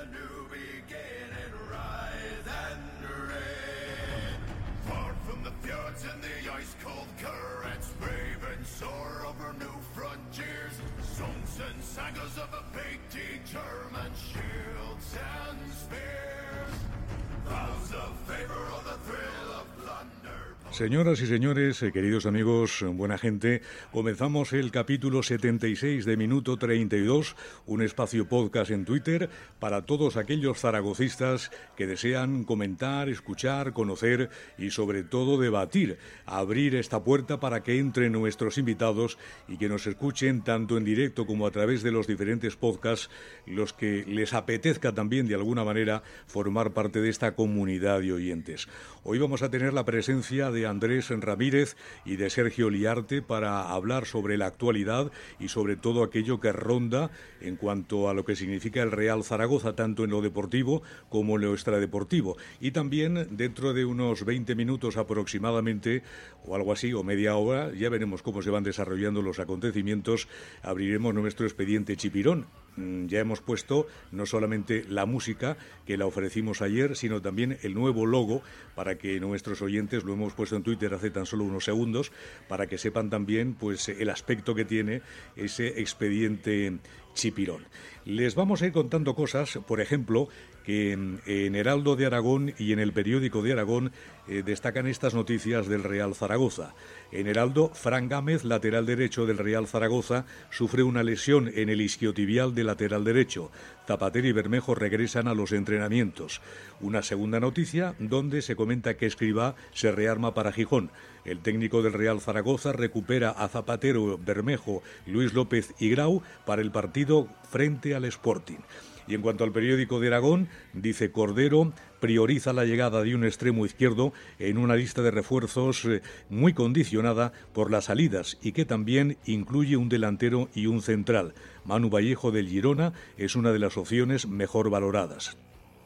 Señoras y señores, queridos amigos, buena gente, comenzamos el capítulo 76 de Minuto 32, un espacio podcast en Twitter para todos aquellos zaragocistas que desean comentar, escuchar, conocer y sobre todo debatir, abrir esta puerta para que entren nuestros invitados y que nos escuchen tanto en directo como a través de los diferentes podcasts, los que les apetezca también de alguna manera formar parte de esta comunidad de oyentes. Hoy vamos a tener la presencia de Andrés Ramírez y de Sergio Liarte para hablar sobre la actualidad y sobre todo aquello que ronda en cuanto a lo que significa el Real Zaragoza, tanto en lo deportivo como en lo extradeportivo. Y también dentro de unos 20 minutos aproximadamente, o algo así, o media hora, ya veremos cómo se van desarrollando los acontecimientos, abriremos nuestro expediente Chipirón. Ya hemos puesto no solamente la música que la ofrecimos ayer, sino también el nuevo logo para que nuestros oyentes, lo hemos puesto en Twitter hace tan solo unos segundos, para que sepan también pues el aspecto que tiene ese expediente Chipirón. Les vamos a ir contando cosas, por ejemplo, que en Heraldo de Aragón y en el Periódico de Aragón destacan estas noticias del Real Zaragoza. En Heraldo, Fran Gámez, lateral derecho del Real Zaragoza, sufre una lesión en el isquiotibial del lateral derecho. Zapatero y Bermejo regresan a los entrenamientos. Una segunda noticia donde se comenta que Escribá se rearma para Gijón. El técnico del Real Zaragoza recupera a Zapatero, Bermejo, Luis López y Grau para el partido frente al Sporting. Y en cuanto al Periódico de Aragón, dice Cordero prioriza la llegada de un extremo izquierdo en una lista de refuerzos muy condicionada por las salidas y que también incluye un delantero y un central. Manu Vallejo del Girona es una de las opciones mejor valoradas.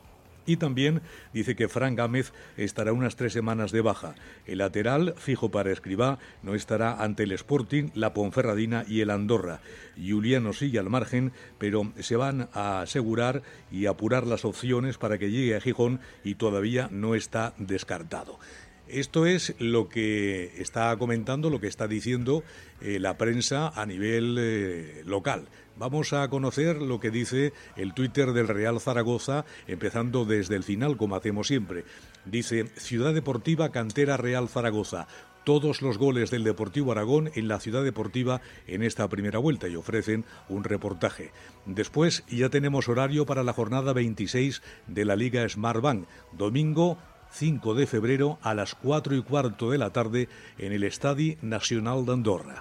Y también dice que Fran Gámez estará unas 3 semanas de baja. El lateral, fijo para Escribá, no estará ante el Sporting, la Ponferradina y el Andorra. Juliano sigue al margen, pero se van a asegurar y apurar las opciones para que llegue a Gijón y todavía no está descartado. Esto es lo que está comentando, lo que está diciendo la prensa a nivel local. Vamos a conocer lo que dice el Twitter del Real Zaragoza, empezando desde el final, como hacemos siempre. Dice, Ciudad Deportiva Cantera Real Zaragoza. Todos los goles del Deportivo Aragón en la Ciudad Deportiva en esta primera vuelta y ofrecen un reportaje. Después ya tenemos horario para la jornada 26 de la Liga Smartbank. Domingo 5 de febrero a las 4:15 de la tarde en el Estadi Nacional de Andorra.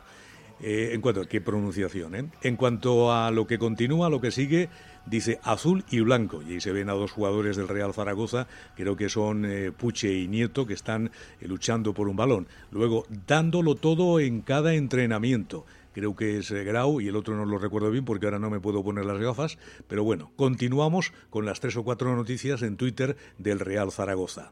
En cuanto a qué pronunciación, En cuanto a lo que continúa, lo que sigue, dice azul y blanco. Y ahí se ven a dos jugadores del Real Zaragoza, creo que son Puche y Nieto, que están luchando por un balón. Luego, dándolo todo en cada entrenamiento. Creo que es Grau y el otro no lo recuerdo bien porque ahora no me puedo poner las gafas. Pero bueno, continuamos con las 3 o 4 noticias en Twitter del Real Zaragoza.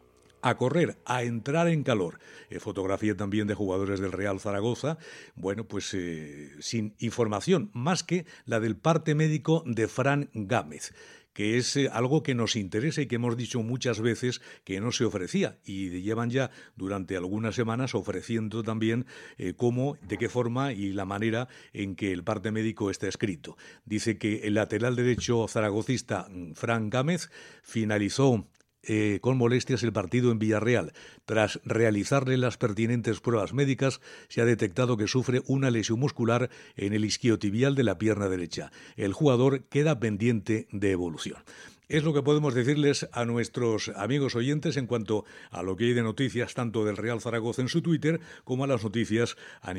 A correr, a entrar en calor. Fotografía también de jugadores del Real Zaragoza. Bueno, pues sin información más que la del parte médico de Fran Gámez, que es algo que nos interesa y que hemos dicho muchas veces que no se ofrecía y llevan ya durante algunas semanas ofreciendo también cómo, de qué forma y la manera en que el parte médico está escrito. Dice que el lateral derecho zaragocista Fran Gámez finalizó con molestias el partido en Villarreal. Tras realizarle las pertinentes pruebas médicas, se ha detectado que sufre una lesión muscular en el isquiotibial de la pierna derecha. El jugador queda pendiente de evolución. Es lo que podemos decirles a nuestros amigos oyentes en cuanto a lo que hay de noticias tanto del Real Zaragoza en su Twitter como a las noticias a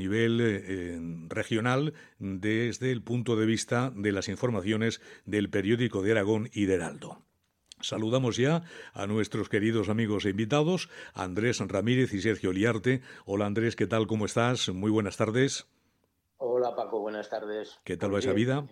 nivel regional desde el punto de vista de las informaciones del Periódico de Aragón y de Heraldo. Saludamos ya a nuestros queridos amigos e invitados, Andrés Ramírez y Sergio Liarte. Hola Andrés, ¿qué tal? ¿Cómo estás? Muy buenas tardes. Hola Paco, buenas tardes. ¿Qué tal va esa vida?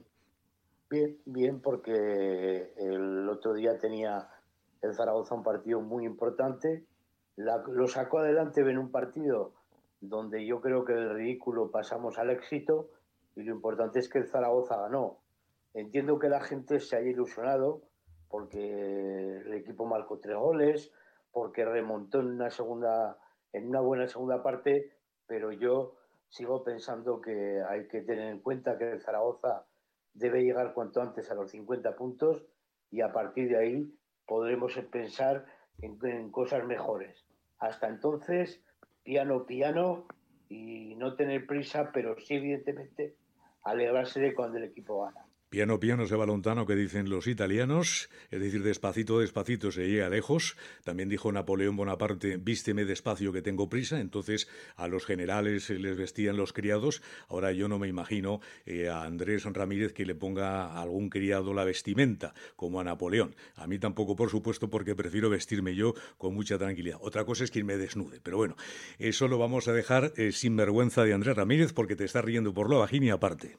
Bien, porque el otro día tenía el Zaragoza un partido muy importante. Lo sacó adelante en un partido donde yo creo que del ridículo pasamos al éxito y lo importante es que el Zaragoza ganó. Entiendo que la gente se haya ilusionado porque el equipo marcó 3 goles, porque remontó en una buena segunda parte, pero yo sigo pensando que hay que tener en cuenta que el Zaragoza debe llegar cuanto antes a los 50 puntos y a partir de ahí podremos pensar en cosas mejores. Hasta entonces, piano, piano y no tener prisa, pero sí, evidentemente, alegrarse de cuando el equipo gana. Piano, piano se va lontano, que dicen los italianos, es decir, despacito, despacito se llega lejos. También dijo Napoleón Bonaparte, vísteme despacio que tengo prisa. Entonces a los generales les vestían los criados. Ahora yo no me imagino a Andrés Ramírez que le ponga a algún criado la vestimenta, como a Napoleón. A mí tampoco, por supuesto, porque prefiero vestirme yo con mucha tranquilidad. Otra cosa es que me desnude, pero bueno, eso lo vamos a dejar sin vergüenza de Andrés Ramírez porque te está riendo por lo bajín y aparte.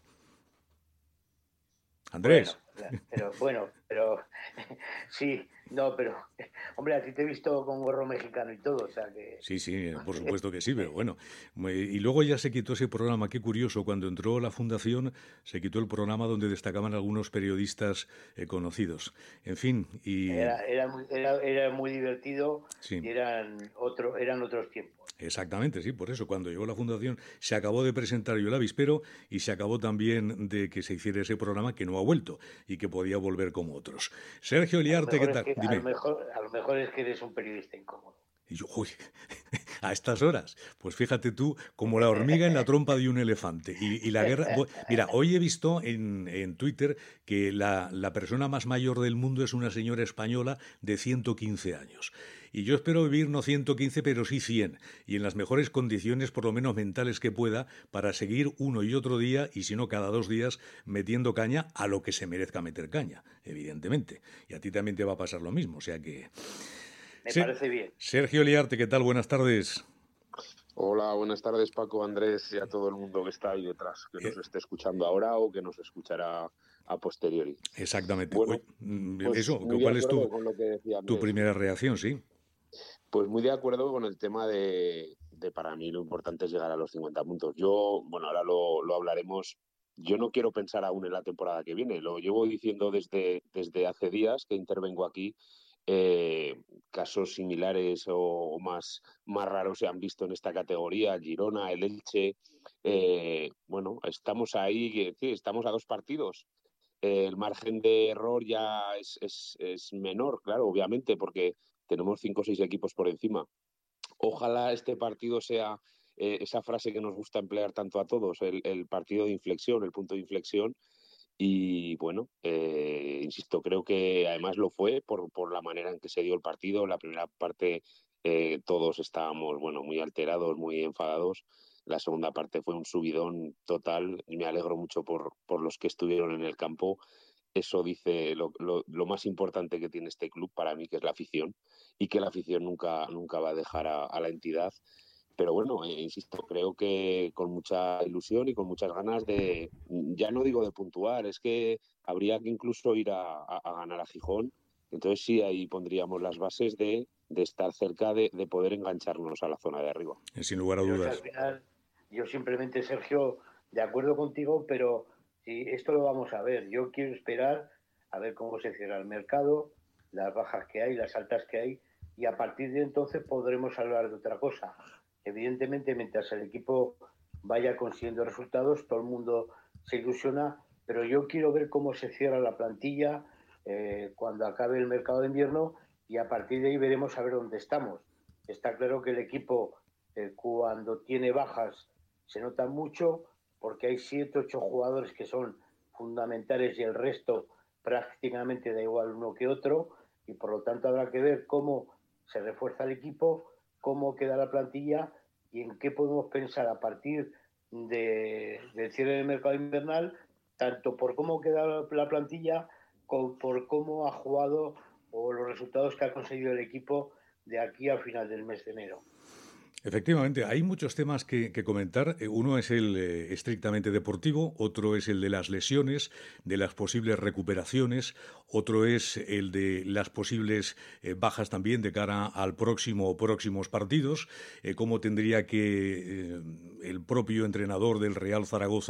Andrés. Pero sí, no, pero hombre, a ti te he visto con gorro mexicano y todo, o sea que... Sí, por supuesto que sí, pero bueno. Y luego ya se quitó ese programa, qué curioso, cuando entró la fundación se quitó el programa donde destacaban algunos periodistas conocidos. En fin, y... Era muy divertido sí. Y eran otros tiempos. Exactamente, sí, por eso cuando llegó la fundación se acabó de presentar Yo el Avispero y se acabó también de que se hiciera ese programa que no ha vuelto y que podía volver como otros. Sergio Liarte, ¿qué tal? Dime. A lo mejor es que eres un periodista incómodo. Y yo, uy, a estas horas, pues fíjate tú, como la hormiga en la trompa de un elefante. Y la guerra... Mira, hoy he visto en Twitter que la persona más mayor del mundo es una señora española de 115 años. Y yo espero vivir no 115, pero sí 100. Y en las mejores condiciones, por lo menos mentales que pueda, para seguir uno y otro día, y si no cada 2 días, metiendo caña a lo que se merezca meter caña, evidentemente. Y a ti también te va a pasar lo mismo, o sea que... Me parece bien. Sergio Liarte, ¿qué tal? Buenas tardes. Hola, buenas tardes Paco, Andrés y a todo el mundo que está ahí detrás, que nos esté escuchando ahora o que nos escuchará a posteriori. Exactamente. Bueno, pues eso, ¿cuál es tu primera reacción? Sí. Pues muy de acuerdo con el tema de para mí lo importante es llegar a los 50 puntos. Yo, bueno, ahora lo hablaremos. Yo no quiero pensar aún en la temporada que viene. Lo llevo diciendo desde hace días que intervengo aquí. Casos similares o más raros se han visto en esta categoría, Girona, el Elche. Bueno, estamos ahí, sí, estamos a 2 partidos. El margen de error ya es menor, claro, obviamente, porque tenemos 5 o 6 equipos por encima. Ojalá este partido sea esa frase que nos gusta emplear tanto a todos, el partido de inflexión, el punto de inflexión. Y bueno, insisto, creo que además lo fue por la manera en que se dio el partido. La primera parte todos estábamos muy alterados, muy enfadados. La segunda parte fue un subidón total y me alegro mucho por los que estuvieron en el campo. Eso dice lo más importante que tiene este club para mí, que es la afición, y que la afición nunca va a dejar a la entidad. Pero bueno, insisto, creo que con mucha ilusión y con muchas ganas de, ya no digo de puntuar, es que habría que incluso ir a ganar a Gijón. Entonces sí, ahí pondríamos las bases de estar cerca de poder engancharnos a la zona de arriba. Sin lugar a dudas. Al final, yo simplemente, Sergio, de acuerdo contigo, pero si esto lo vamos a ver. Yo quiero esperar a ver cómo se cierra el mercado, las bajas que hay, las altas que hay, y a partir de entonces podremos hablar de otra cosa. Evidentemente, mientras el equipo vaya consiguiendo resultados, todo el mundo se ilusiona, pero yo quiero ver cómo se cierra la plantilla cuando acabe el mercado de invierno y a partir de ahí veremos a ver dónde estamos. Está claro que el equipo cuando tiene bajas se nota mucho porque hay 7, 8 jugadores que son fundamentales y el resto prácticamente da igual uno que otro y por lo tanto habrá que ver cómo se refuerza el equipo, cómo queda la plantilla y en qué podemos pensar a partir del cierre del mercado invernal, tanto por cómo queda la plantilla como por cómo ha jugado o los resultados que ha conseguido el equipo de aquí al final del mes de enero. Efectivamente, hay muchos temas que comentar. Uno es el estrictamente deportivo, otro es el de las lesiones, de las posibles recuperaciones, otro es el de las posibles bajas también de cara al próximo o próximos partidos, cómo tendría que el propio entrenador del Real Zaragoza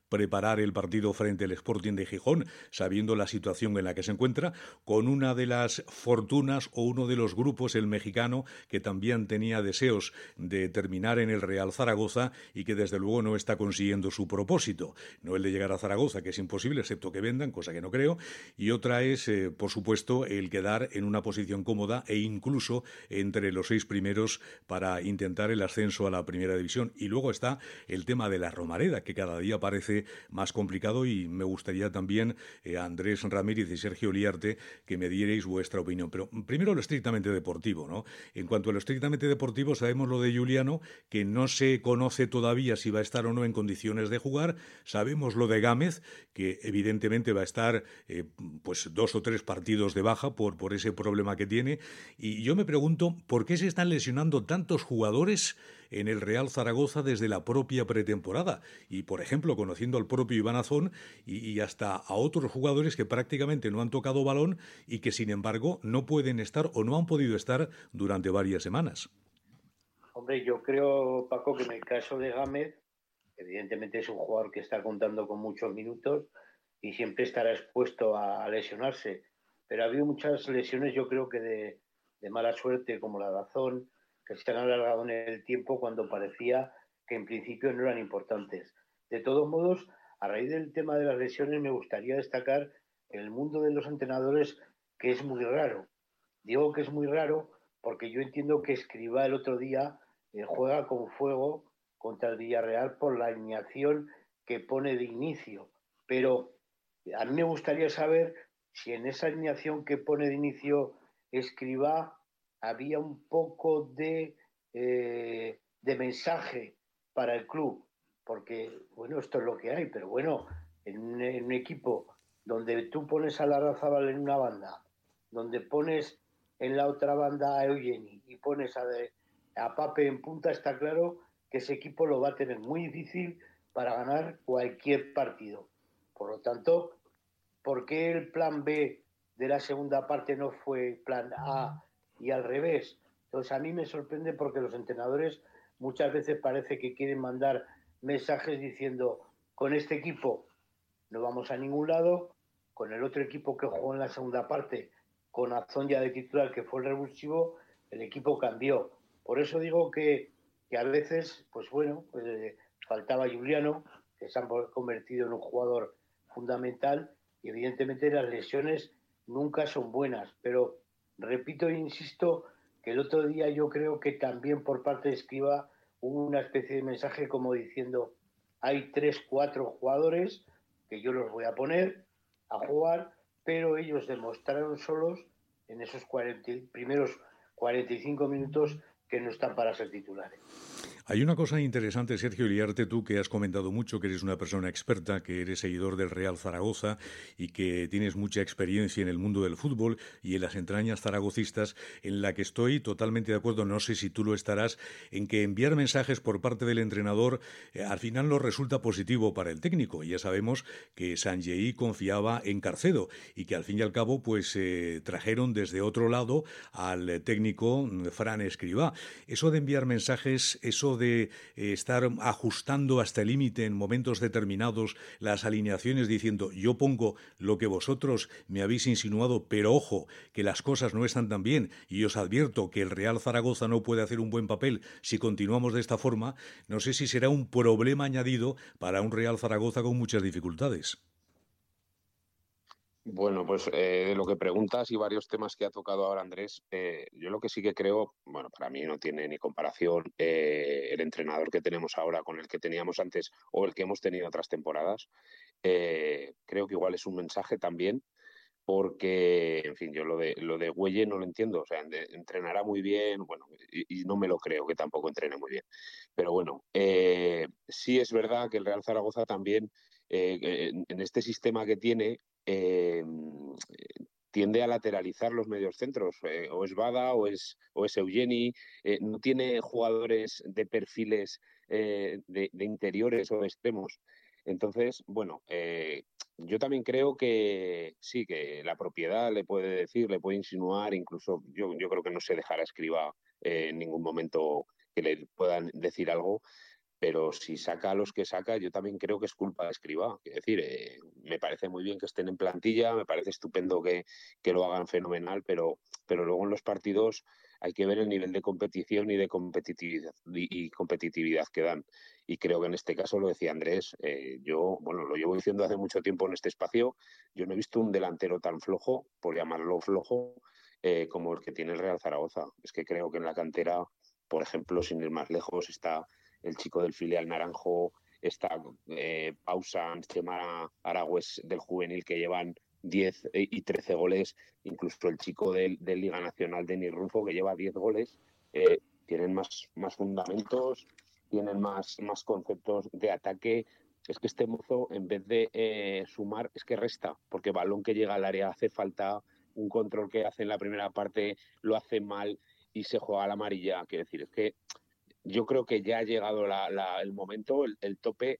preparar el partido frente al Sporting de Gijón, sabiendo la situación en la que se encuentra, con una de las fortunas o uno de los grupos, el mexicano, que también tenía deseos de terminar en el Real Zaragoza y que desde luego no está consiguiendo su propósito. No el de llegar a Zaragoza, que es imposible, excepto que vendan, cosa que no creo, y otra es, por supuesto, el quedar en una posición cómoda e incluso entre los 6 primeros para intentar el ascenso a la primera división. Y luego está el tema de la Romareda, que cada día parece más complicado, y me gustaría también, Andrés Ramírez y Sergio Liarte, que me dierais vuestra opinión. Pero primero lo estrictamente deportivo, ¿no? En cuanto a lo estrictamente deportivo, sabemos lo de Giuliano, que no se conoce todavía si va a estar o no en condiciones de jugar. Sabemos lo de Gámez, que evidentemente va a estar pues 2 o 3 partidos de baja por ese problema que tiene. Y yo me pregunto, ¿por qué se están lesionando tantos jugadores en el Real Zaragoza desde la propia pretemporada? Y, por ejemplo, conociendo al propio Iván Azón y hasta a otros jugadores que prácticamente no han tocado balón y que, sin embargo, no pueden estar o no han podido estar durante varias semanas. Hombre, yo creo, Paco, que en el caso de Gámez, evidentemente es un jugador que está contando con muchos minutos y siempre estará expuesto a lesionarse. Pero ha habido muchas lesiones, yo creo que de mala suerte, como la de Azón, que se han alargado en el tiempo cuando parecía que en principio no eran importantes. De todos modos, a raíz del tema de las lesiones, me gustaría destacar el mundo de los entrenadores, que es muy raro. Digo que es muy raro porque yo entiendo que Escribá el otro día juega con fuego contra el Villarreal por la alineación que pone de inicio. Pero a mí me gustaría saber si en esa alineación que pone de inicio Escribá había un poco de mensaje para el club. Porque, bueno, esto es lo que hay, pero bueno, en un equipo donde tú pones a Larrazábal en una banda, donde pones en la otra banda a Eugeni y pones a Pape en punta, está claro que ese equipo lo va a tener muy difícil para ganar cualquier partido. Por lo tanto, ¿por qué el plan B de la segunda parte no fue plan A y al revés? Entonces a mí me sorprende porque los entrenadores muchas veces parece que quieren mandar mensajes diciendo con este equipo no vamos a ningún lado, con el otro equipo que jugó en la segunda parte, con Azón ya de titular que fue el revulsivo, el equipo cambió. Por eso digo que a veces, pues bueno, faltaba Giuliano, que se ha convertido en un jugador fundamental, y evidentemente las lesiones nunca son buenas, pero repito e insisto que el otro día yo creo que también por parte de Escribá hubo una especie de mensaje como diciendo hay 3, 4 jugadores que yo los voy a poner a jugar, pero ellos demostraron solos en esos primeros 45 minutos que no están para ser titulares. Hay una cosa interesante, Sergio Iriarte, tú que has comentado mucho, que eres una persona experta, que eres seguidor del Real Zaragoza y que tienes mucha experiencia en el mundo del fútbol y en las entrañas zaragocistas, en la que estoy totalmente de acuerdo, no sé si tú lo estarás, en que enviar mensajes por parte del entrenador al final no resulta positivo para el técnico. Ya sabemos que Sanjei confiaba en Carcedo y que al fin y al cabo pues trajeron desde otro lado al técnico Fran Escribá. Eso de enviar mensajes, eso de estar ajustando hasta el límite en momentos determinados las alineaciones diciendo yo pongo lo que vosotros me habéis insinuado, pero ojo, que las cosas no están tan bien y os advierto que el Real Zaragoza no puede hacer un buen papel si continuamos de esta forma, no sé si será un problema añadido para un Real Zaragoza con muchas dificultades. Bueno, pues de lo que preguntas y varios temas que ha tocado ahora Andrés, yo lo que sí que creo, bueno, para mí no tiene ni comparación el entrenador que tenemos ahora con el que teníamos antes o el que hemos tenido otras temporadas. Creo que igual es un mensaje también, porque, en fin, yo lo de Güelle no lo entiendo, o sea, entrenará muy bien, bueno, y no me lo creo que tampoco entrene muy bien. Pero bueno, sí es verdad que el Real Zaragoza también, en este sistema que tiene, tiende a lateralizar los mediocentros, o es Bada o es Eugeni, no tiene jugadores de perfiles de interiores o de extremos. Entonces, bueno, yo también creo que sí, que la propiedad le puede decir, le puede insinuar, incluso yo creo que no se dejará Escribá en ningún momento que le puedan decir algo, pero si saca a los que saca, yo también creo que es culpa de Escribá. Es decir, me parece muy bien que estén en plantilla, me parece estupendo que lo hagan fenomenal, pero luego en los partidos hay que ver el nivel de competición y de competitividad, y competitividad que dan. Y creo que en este caso, lo decía Andrés, yo, bueno, lo llevo diciendo hace mucho tiempo en este espacio, yo no he visto un delantero tan flojo, por llamarlo flojo, como el que tiene el Real Zaragoza. Es que creo que en la cantera, por ejemplo, sin ir más lejos, está el chico del filial Naranjo, está Pausan, Chema Aragües del juvenil, que llevan 10 y 13 goles, incluso el chico del Liga Nacional, Denis Rufo, que lleva 10 goles, tienen más fundamentos, tienen más conceptos de ataque. Es que este mozo, en vez de sumar, es que resta, porque balón que llega al área hace falta, un control que hace en la primera parte lo hace mal y se juega a la amarilla. Quiero decir, es que yo creo que ya ha llegado el momento, el tope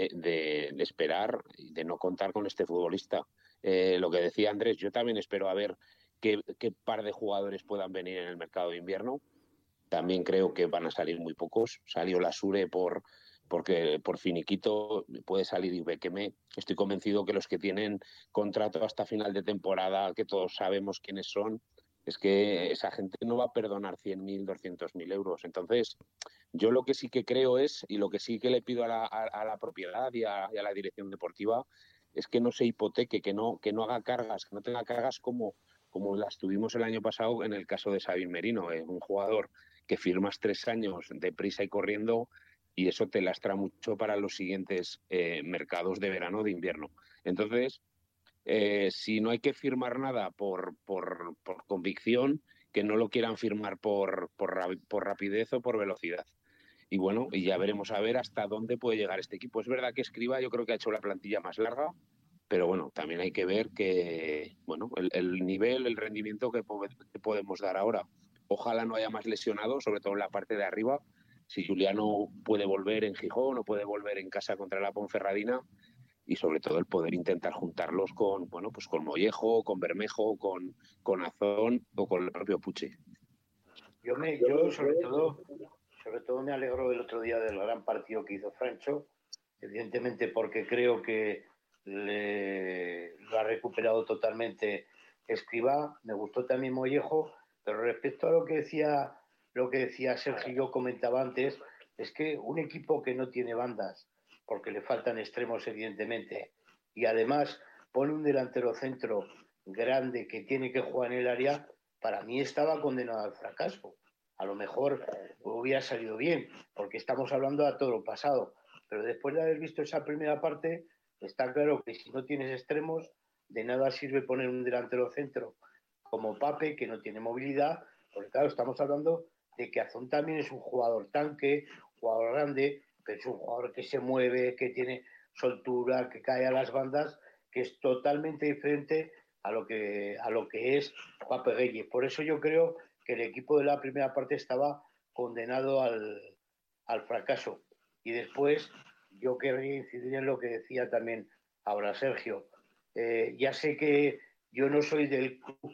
de esperar y de no contar con este futbolista. Lo que decía Andrés, yo también espero a ver qué par de jugadores puedan venir en el mercado de invierno. También creo que van a salir muy pocos. Salió la Sure porque por finiquito, puede salir Ibequeme. Estoy convencido que los que tienen contrato hasta final de temporada, que todos sabemos quiénes son, es que esa gente no va a perdonar 100.000, 200.000 euros. Entonces, yo lo que sí que creo es, y lo que sí que le pido a la propiedad y a la dirección deportiva, es que no se hipoteque, que no haga cargas, que no tenga cargas como las tuvimos el año pasado en el caso de Sabin Merino, un jugador que firmas 3 años deprisa y corriendo, y eso te lastra mucho para los siguientes mercados de verano o de invierno. Entonces, si no hay que firmar nada por convicción, que no lo quieran firmar por rapidez o por velocidad. Y bueno, y ya veremos a ver hasta dónde puede llegar este equipo. Es verdad que Escribá, yo creo que ha hecho la plantilla más larga, pero bueno, también hay que ver que, bueno, el nivel, el rendimiento que podemos dar ahora. Ojalá no haya más lesionados, sobre todo en la parte de arriba. Si Juliano puede volver en Gijón o puede volver en casa contra la Ponferradina, y sobre todo el poder intentar juntarlos con, bueno, pues con Mollejo, con Bermejo, con Azón o con el propio Puche. Yo sobre todo me alegro el otro día del gran partido que hizo Francho, evidentemente porque creo que lo ha recuperado totalmente Escribá. Me gustó también Mollejo, pero respecto a lo que decía Sergio, yo comentaba antes, es que un equipo que no tiene bandas, porque le faltan extremos evidentemente, y además pone un delantero centro grande que tiene que jugar en el área, para mí estaba condenado al fracaso. A lo mejor hubiera salido bien, porque estamos hablando a todo lo pasado, pero después de haber visto esa primera parte, está claro que si no tienes extremos, de nada sirve poner un delantero centro como Pape, que no tiene movilidad, porque claro, estamos hablando de que Azón también es un jugador tanque, jugador grande, pero es un jugador que se mueve, que tiene soltura, que cae a las bandas, que es totalmente diferente a lo que es Pape Gueye. Por eso yo creo que el equipo de la primera parte estaba condenado al fracaso. Y después yo querría incidir en lo que decía también ahora Sergio. Ya sé que yo no soy del club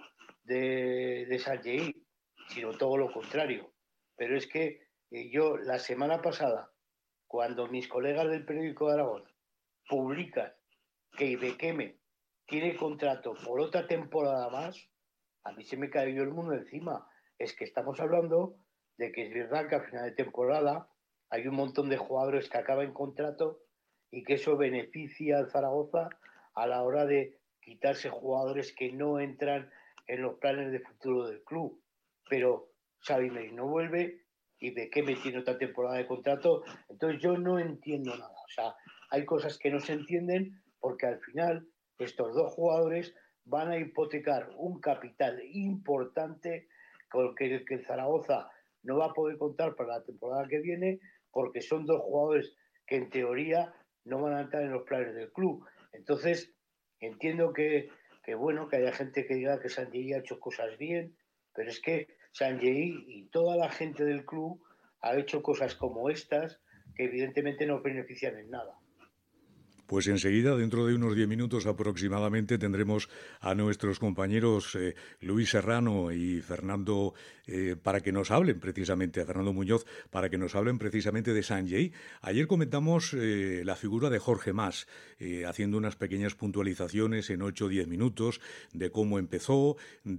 de Sanjei, sino todo lo contrario. Pero es que yo la semana pasada, cuando mis colegas del periódico de Aragón publican que Ibequeme tiene contrato por otra temporada más, a mí se me cayó el mundo encima. Es que estamos hablando de que es verdad que a final de temporada hay un montón de jugadores que acaban contrato y que eso beneficia al Zaragoza a la hora de quitarse jugadores que no entran en los planes de futuro del club. Pero Xavi no vuelve y Bekeme tiene otra temporada de contrato. Entonces yo no entiendo nada. O sea, hay cosas que no se entienden porque al final estos dos jugadores van a hipotecar un capital importante con que el Zaragoza no va a poder contar para la temporada que viene, porque son dos jugadores que en teoría no van a entrar en los planes del club. Entonces, entiendo que bueno, que haya gente que diga que Sanjei ha hecho cosas bien, pero es que Sanjei y toda la gente del club ha hecho cosas como estas que evidentemente no benefician en nada. Pues enseguida, dentro de unos 10 minutos aproximadamente, tendremos a nuestros compañeros Luis Serrano y Fernando para que nos hablen precisamente, a Fernando Muñoz, para que nos hablen precisamente de Sanjay. Ayer comentamos la figura de Jorge Mas, haciendo unas pequeñas puntualizaciones en 8 o 10 minutos de cómo empezó,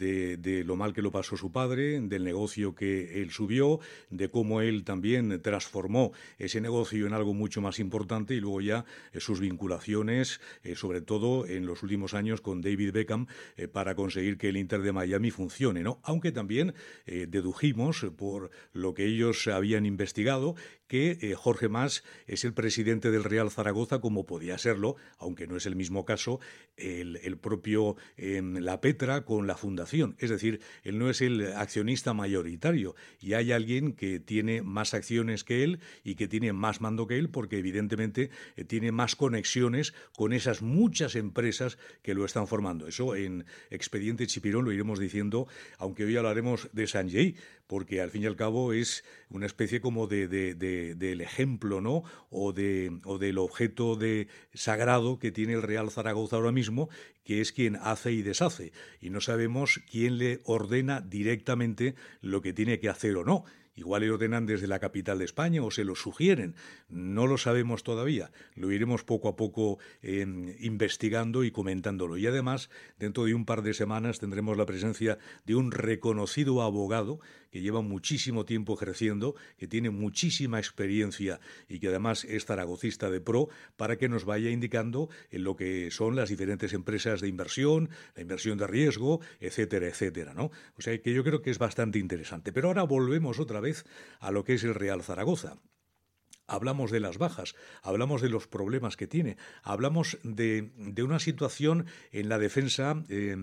de lo mal que lo pasó su padre, del negocio que él subió, de cómo él también transformó ese negocio en algo mucho más importante y luego ya sus vinculaciones, sobre todo en los últimos años con David Beckham, para conseguir que el Inter de Miami funcione, ¿no? Aunque también dedujimos, por lo que ellos habían investigado, que Jorge Mas es el presidente del Real Zaragoza, como podía serlo, aunque no es el mismo caso, el propio La Petra con la fundación. Es decir, él no es el accionista mayoritario y hay alguien que tiene más acciones que él y que tiene más mando que él porque evidentemente tiene más conexiones con esas muchas empresas que lo están formando. Eso en Expediente Chipirón lo iremos diciendo, aunque hoy hablaremos de Sanjay, porque al fin y al cabo es una especie como del ejemplo, ¿no? O del objeto sagrado que tiene el Real Zaragoza ahora mismo, que es quien hace y deshace. Y no sabemos quién le ordena directamente lo que tiene que hacer o no. Igual le ordenan desde la capital de España o se lo sugieren. No lo sabemos todavía. Lo iremos poco a poco investigando y comentándolo. Y además, dentro de un par de semanas tendremos la presencia de un reconocido abogado que lleva muchísimo tiempo ejerciendo, que tiene muchísima experiencia y que además es zaragocista de pro, para que nos vaya indicando en lo que son las diferentes empresas de inversión, la inversión de riesgo, etcétera, etcétera, ¿no? O sea que yo creo que es bastante interesante. Pero ahora volvemos otra vez a lo que es el Real Zaragoza. Hablamos de las bajas, hablamos de los problemas que tiene, hablamos de una situación en la defensa,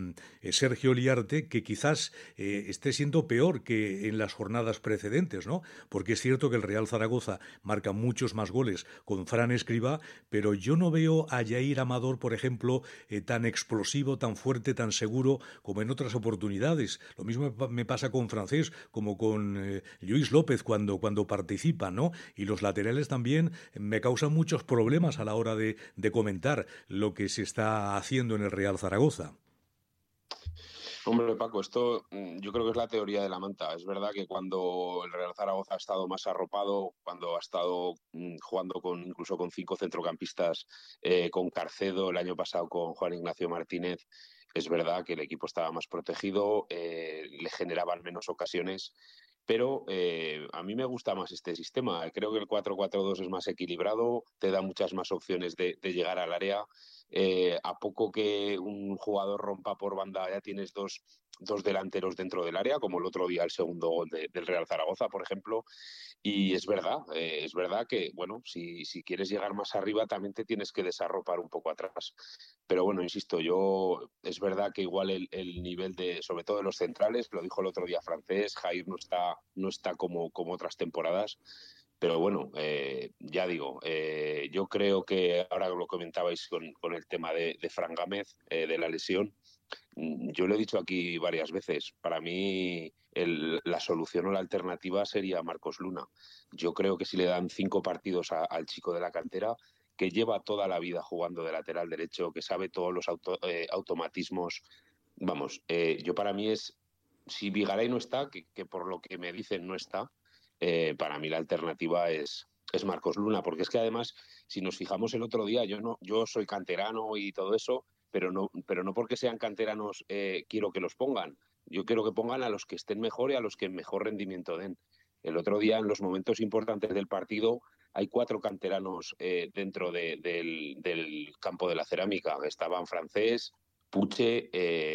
Sergio Liarte, que quizás esté siendo peor que en las jornadas precedentes, ¿no? Porque es cierto que el Real Zaragoza marca muchos más goles con Fran Escribá, pero yo no veo a Yair Amador, por ejemplo, tan explosivo, tan fuerte, tan seguro como en otras oportunidades. Lo mismo me pasa con Francés, como con Lluís López cuando participa, ¿no? Y los laterales también me causan muchos problemas a la hora de comentar lo que se está haciendo en el Real Zaragoza. Hombre, Paco, esto yo creo que es la teoría de la manta. Es verdad que cuando el Real Zaragoza ha estado más arropado, cuando ha estado jugando incluso con 5 centrocampistas, con Carcedo, el año pasado con Juan Ignacio Martínez, es verdad que el equipo estaba más protegido, le generaban menos ocasiones, pero a mí me gusta más este sistema. Creo que el 4-4-2 es más equilibrado, te da muchas más opciones de llegar al área. A poco que un jugador rompa por banda ya tienes dos delanteros dentro del área, como el otro día el segundo gol del Real Zaragoza, por ejemplo. Y es verdad que, bueno, si quieres llegar más arriba también te tienes que desarropar un poco atrás. Pero bueno, insisto, es verdad que igual el nivel sobre todo de los centrales, lo dijo el otro día Francés, Jair no está como otras temporadas. Pero bueno, ya digo, yo creo que ahora lo comentabais con el tema de Fran Gámez, de la lesión. Yo lo he dicho aquí varias veces. Para mí la solución o la alternativa sería Marcos Luna. Yo creo que si le dan 5 partidos al chico de la cantera, que lleva toda la vida jugando de lateral derecho, que sabe todos los automatismos, vamos, yo para mí si Vigaray no está, que por lo que me dicen no está, para mí la alternativa es Marcos Luna, porque es que además, si nos fijamos el otro día, yo soy canterano y todo eso, pero no porque sean canteranos quiero que los pongan. Yo quiero que pongan a los que estén mejor y a los que mejor rendimiento den. El otro día, en los momentos importantes del partido, hay 4 canteranos dentro del campo de la cerámica. Estaban Francés, Puche,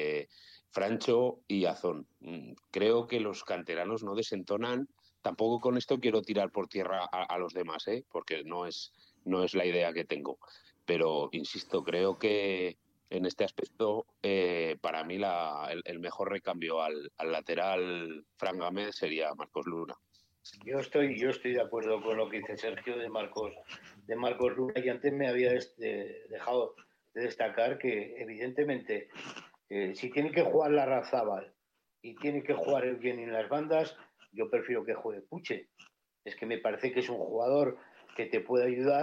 Francho y Azón. Creo que los canteranos no desentonan. Tampoco con esto quiero tirar por tierra a los demás, porque no es la idea que tengo. Pero, insisto, creo que en este aspecto, para mí el mejor recambio al lateral Fran Gámez sería Marcos Luna. Yo estoy de acuerdo con lo que dice Sergio de Marcos Luna, y antes me había dejado de destacar que evidentemente si tiene que jugar Larrazábal y tiene que jugar Eugenio en las bandas, yo prefiero que juegue Puche. Es que me parece que es un jugador que te puede ayudar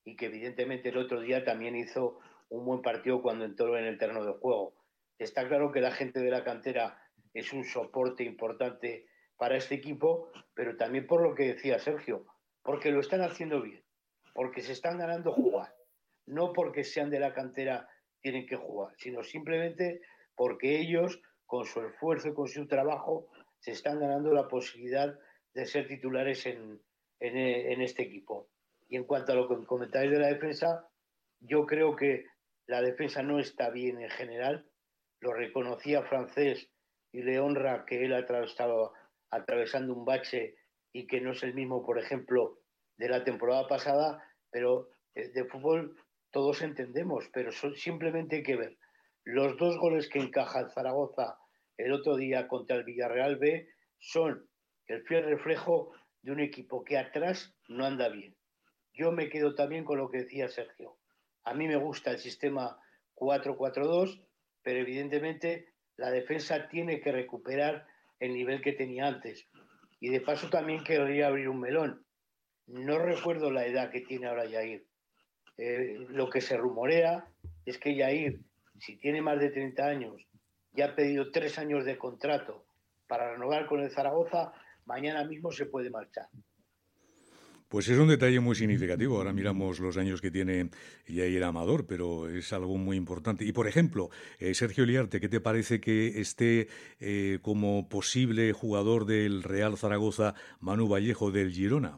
y que evidentemente el otro día también hizo un buen partido cuando entró en el terreno de juego. Está claro que la gente de la cantera es un soporte importante para este equipo, pero también por lo que decía Sergio, porque lo están haciendo bien, porque se están ganando jugar, no porque sean de la cantera tienen que jugar, sino simplemente porque ellos, con su esfuerzo y con su trabajo, se están ganando la posibilidad de ser titulares en este equipo. Y en cuanto a lo que comentáis de la defensa, yo creo que la defensa no está bien en general. Lo reconocía Francés y le honra que él ha estado atravesando un bache y que no es el mismo, por ejemplo, de la temporada pasada, pero de fútbol todos entendemos, pero simplemente hay que ver. Los 2 goles que encaja el Zaragoza el otro día contra el Villarreal B son el fiel reflejo de un equipo que atrás no anda bien. Yo me quedo también con lo que decía Sergio. A mí me gusta el sistema 4-4-2, pero evidentemente la defensa tiene que recuperar el nivel que tenía antes. Y de paso también querría abrir un melón. No recuerdo la edad que tiene ahora Yair. Lo que se rumorea es que Yair, si tiene más de 30 años, ya ha pedido 3 años de contrato para renovar con el Zaragoza, mañana mismo se puede marchar. Pues es un detalle muy significativo. Ahora miramos los años que tiene Yair Amador, pero es algo muy importante. Y, por ejemplo, Sergio Liarte, ¿qué te parece que esté como posible jugador del Real Zaragoza Manu Vallejo del Girona?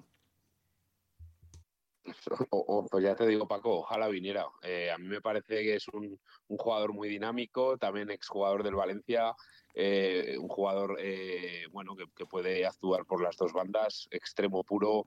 Pues ya te digo, Paco, ojalá viniera. A mí me parece que es un jugador muy dinámico, también exjugador del Valencia, un jugador bueno que puede actuar por las dos bandas, extremo puro.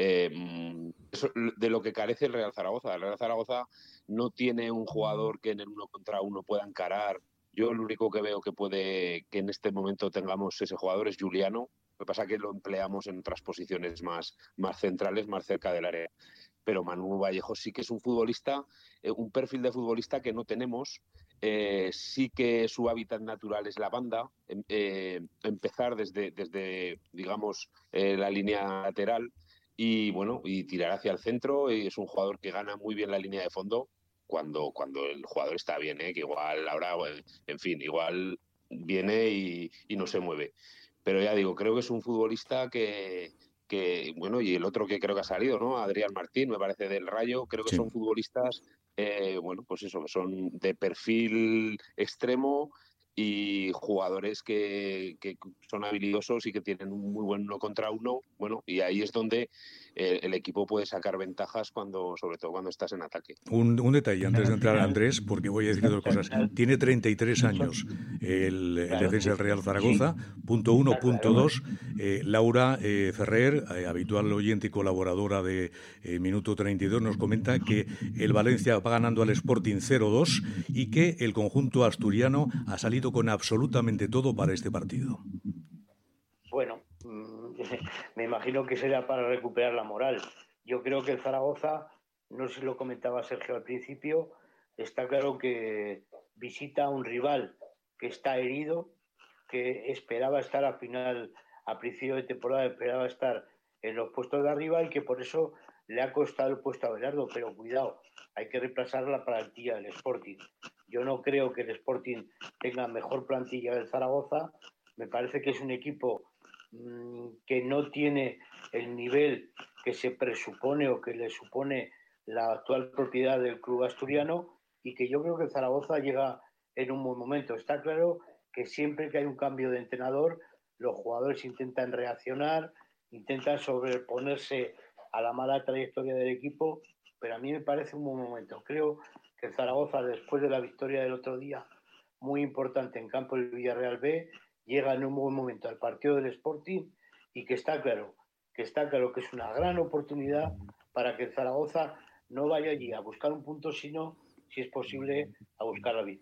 Eso, de lo que carece el Real Zaragoza. El Real Zaragoza no tiene un jugador que en el 1 contra 1 pueda encarar. Yo lo único que veo que puede que en este momento tengamos ese jugador es Juliano. Lo que pasa es que lo empleamos en otras posiciones más centrales, más cerca del área, pero Manu Vallejo sí que es un futbolista, un perfil de futbolista que no tenemos. Sí que su hábitat natural es la banda, empezar desde digamos, la línea lateral y bueno, y tirar hacia el centro. Y es un jugador que gana muy bien la línea de fondo cuando el jugador está bien, que igual ahora, en fin, igual viene y no se mueve. Pero ya digo, creo que es un futbolista bueno, y el otro que creo que ha salido, ¿no? Adrián Martín, me parece, del Rayo, creo que Sí. son futbolistas, bueno, pues eso, que son de perfil extremo y jugadores que son habilidosos y que tienen un muy buen 1 contra 1, bueno, y ahí es donde el equipo puede sacar ventajas sobre todo cuando estás en ataque. Un detalle antes de entrar, Andrés, porque voy a decir dos cosas. Tiene 33 años el Claro, defensa del Real sí, Zaragoza. Punto uno. está Punto claro. dos. Laura Ferrer, habitual oyente y colaboradora de Minuto 32, nos comenta que el Valencia va ganando al Sporting 0-2 y que el conjunto asturiano ha salido con absolutamente todo para este partido. Bueno, me imagino que será para recuperar la moral. Yo creo que el Zaragoza, no sé si lo comentaba Sergio al principio, está claro que visita a un rival que está herido, que esperaba estar a principio de temporada, esperaba estar en los puestos de arriba y que por eso le ha costado el puesto a Belardo. Pero cuidado, hay que repasar la plantilla del Sporting. Yo no creo que el Sporting tenga mejor plantilla del Zaragoza. Me parece que es un equipo que no tiene el nivel que se presupone o que le supone la actual propiedad del club asturiano, y que yo creo que Zaragoza llega en un buen momento. Está claro que siempre que hay un cambio de entrenador, los jugadores intentan reaccionar, intentan sobreponerse a la mala trayectoria del equipo, pero a mí me parece un buen momento. Creo que Zaragoza, después de la victoria del otro día, muy importante en campo del Villarreal B, llega en un buen momento al partido del Sporting, y que está claro que es una gran oportunidad para que el Zaragoza no vaya allí a buscar un punto, sino, si es posible, a buscar la victoria.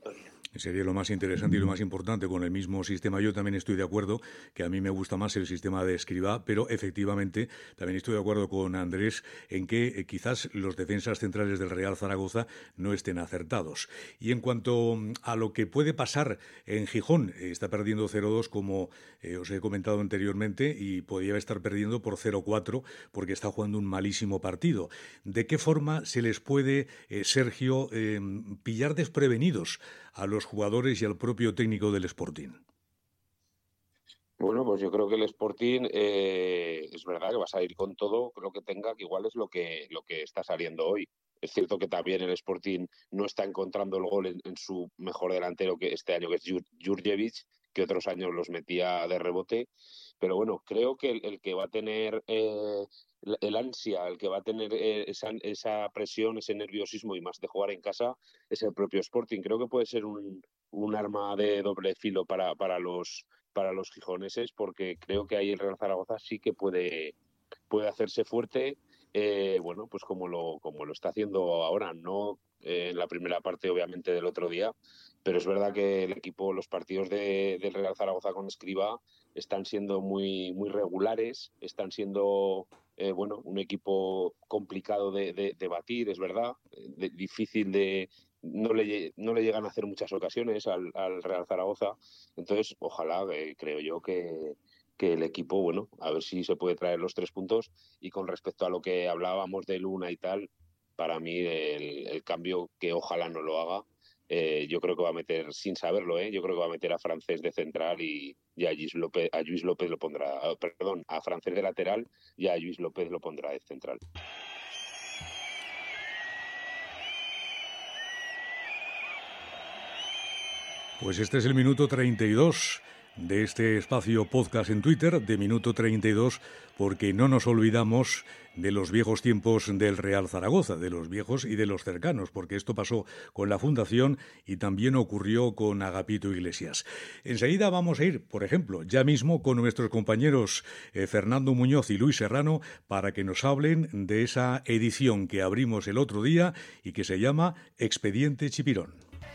Sería lo más interesante y lo más importante con el mismo sistema. Yo también estoy de acuerdo que a mí me gusta más el sistema de Escribá, pero efectivamente también estoy de acuerdo con Andrés en que quizás los defensas centrales del Real Zaragoza no estén acertados. Y en cuanto a lo que puede pasar en Gijón, está perdiendo 0-2 como os he comentado anteriormente y podría estar perdiendo por 0-4 porque está jugando un malísimo partido. ¿De qué forma se les puede, Sergio, pillar desprevenidos a los jugadores y al propio técnico del Sporting? Bueno, pues yo creo que el Sporting es verdad que va a salir con todo lo que tenga, que igual es lo que está saliendo hoy. Es cierto que también el Sporting no está encontrando el gol en su mejor delantero que este año, que es Jurjevic, que otros años los metía de rebote. Pero bueno, creo que el que va a tener el ansia, el que va a tener esa presión, ese nerviosismo y más de jugar en casa es el propio Sporting. Creo que puede ser un arma de doble filo para los gijoneses, porque creo que ahí el Real Zaragoza sí que puede hacerse fuerte, bueno, pues como lo está haciendo ahora, no en la primera parte obviamente del otro día, pero es verdad que el equipo, los partidos del Real Zaragoza con Escribá están siendo muy, muy regulares, están siendo bueno, un equipo complicado de batir, es verdad, difícil de... No le llegan a hacer muchas ocasiones al Real Zaragoza, entonces ojalá, creo yo que el equipo, bueno, a ver si se puede traer los 3 puntos. Y con respecto a lo que hablábamos de Luna y tal, para mí el cambio, que ojalá no lo haga, yo creo que va a meter, sin saberlo, yo creo que va a meter a Francés de central y a Lluís López lo pondrá, perdón, a Francés de lateral y a Lluís López lo pondrá de central. Pues este es el minuto 32 de este espacio podcast en Twitter, de minuto 32, porque no nos olvidamos de los viejos tiempos del Real Zaragoza, de los viejos y de los cercanos, porque esto pasó con la Fundación y también ocurrió con Agapito Iglesias. Enseguida vamos a ir, por ejemplo, ya mismo con nuestros compañeros Fernando Muñoz y Luis Serrano para que nos hablen de esa edición que abrimos el otro día y que se llama Expediente Chipirón.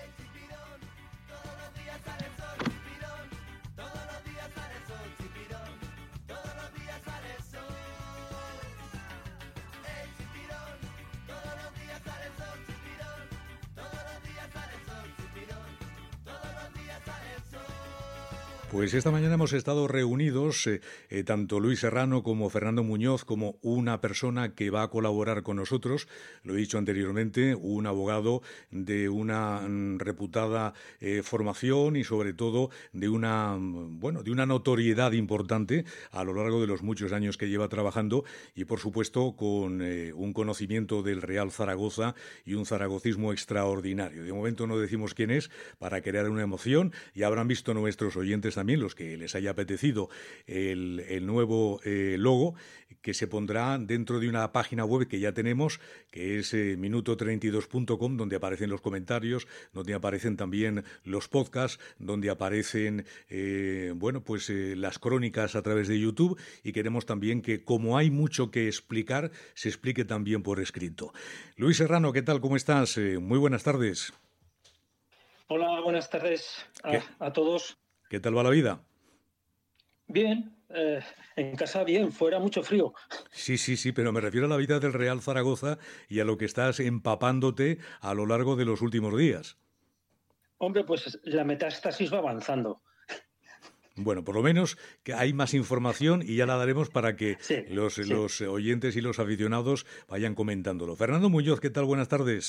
Pues esta mañana hemos estado reunidos, tanto Luis Serrano como Fernando Muñoz, como una persona que va a colaborar con nosotros, lo he dicho anteriormente, un abogado de una reputada formación y sobre todo de una notoriedad importante a lo largo de los muchos años que lleva trabajando y por supuesto con un conocimiento del Real Zaragoza y un zaragocismo extraordinario. De momento no decimos quién es para crear una emoción y habrán visto nuestros oyentes también, los que les haya apetecido, el nuevo logo que se pondrá dentro de una página web que ya tenemos, que es minuto32.com, donde aparecen los comentarios, donde aparecen también los podcasts, donde aparecen las crónicas a través de YouTube, y queremos también que, como hay mucho que explicar, se explique también por escrito. Luis Serrano, ¿qué tal? ¿Cómo estás? Muy buenas tardes. Hola, buenas tardes a todos. ¿Qué tal va la vida? Bien, en casa bien, fuera mucho frío. Sí, pero me refiero a la vida del Real Zaragoza y a lo que estás empapándote a lo largo de los últimos días. Hombre, pues la metástasis va avanzando. Bueno, por lo menos que hay más información y ya la daremos para que los oyentes y los aficionados vayan comentándolo. Fernando Muñoz, ¿qué tal? Buenas tardes.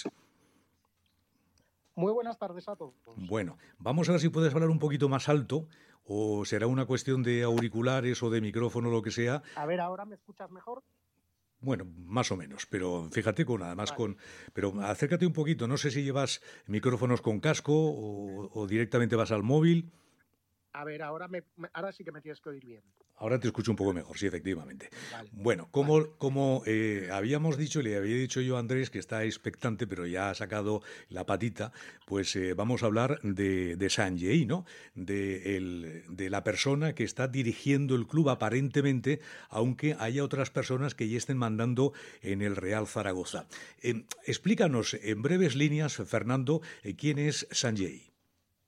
Muy buenas tardes a todos. Bueno, vamos a ver si puedes hablar un poquito más alto o será una cuestión de auriculares o de micrófono o lo que sea. A ver, ¿ahora me escuchas mejor? Bueno, más o menos, pero fíjate pero acércate un poquito, no sé si llevas micrófonos con casco o directamente vas al móvil. A ver, ahora sí que me tienes que oír bien. Ahora te escucho un poco mejor, sí, efectivamente. Vale. Bueno, como habíamos dicho, le había dicho yo a Andrés que está expectante, pero ya ha sacado la patita, pues vamos a hablar de Sanjay, ¿no? De la persona que está dirigiendo el club aparentemente, aunque haya otras personas que ya estén mandando en el Real Zaragoza. Explícanos en breves líneas, Fernando, quién es Sanjay.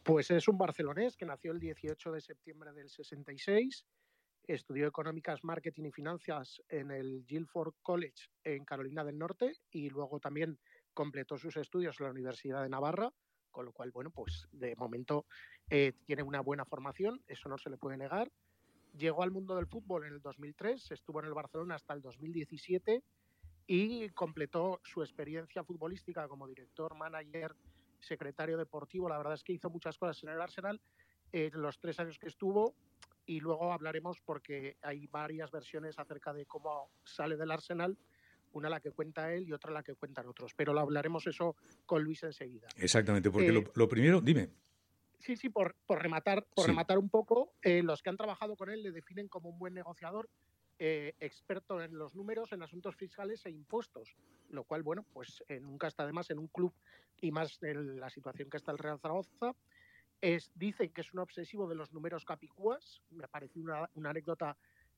Pues es un barcelonés que nació el 18 de septiembre del 66, estudió Económicas, Marketing y Finanzas en el Guilford College en Carolina del Norte y luego también completó sus estudios en la Universidad de Navarra, con lo cual, bueno, pues de momento tiene una buena formación, eso no se le puede negar. Llegó al mundo del fútbol en el 2003, estuvo en el Barcelona hasta el 2017 y completó su experiencia futbolística como director, manager, secretario deportivo. La verdad es que hizo muchas cosas en el Arsenal en los 3 años que estuvo, y luego hablaremos porque hay varias versiones acerca de cómo sale del Arsenal, una la que cuenta él y otra la que cuentan otros, pero lo hablaremos eso con Luis enseguida. Exactamente, porque lo primero, dime. Sí, por rematar un poco, los que han trabajado con él le definen como un buen negociador, experto en los números, en asuntos fiscales e impuestos, lo cual, bueno, pues nunca está de más en un club y más en la situación que está el Real Zaragoza. Dicen que es un obsesivo de los números capicúas, me pareció una anécdota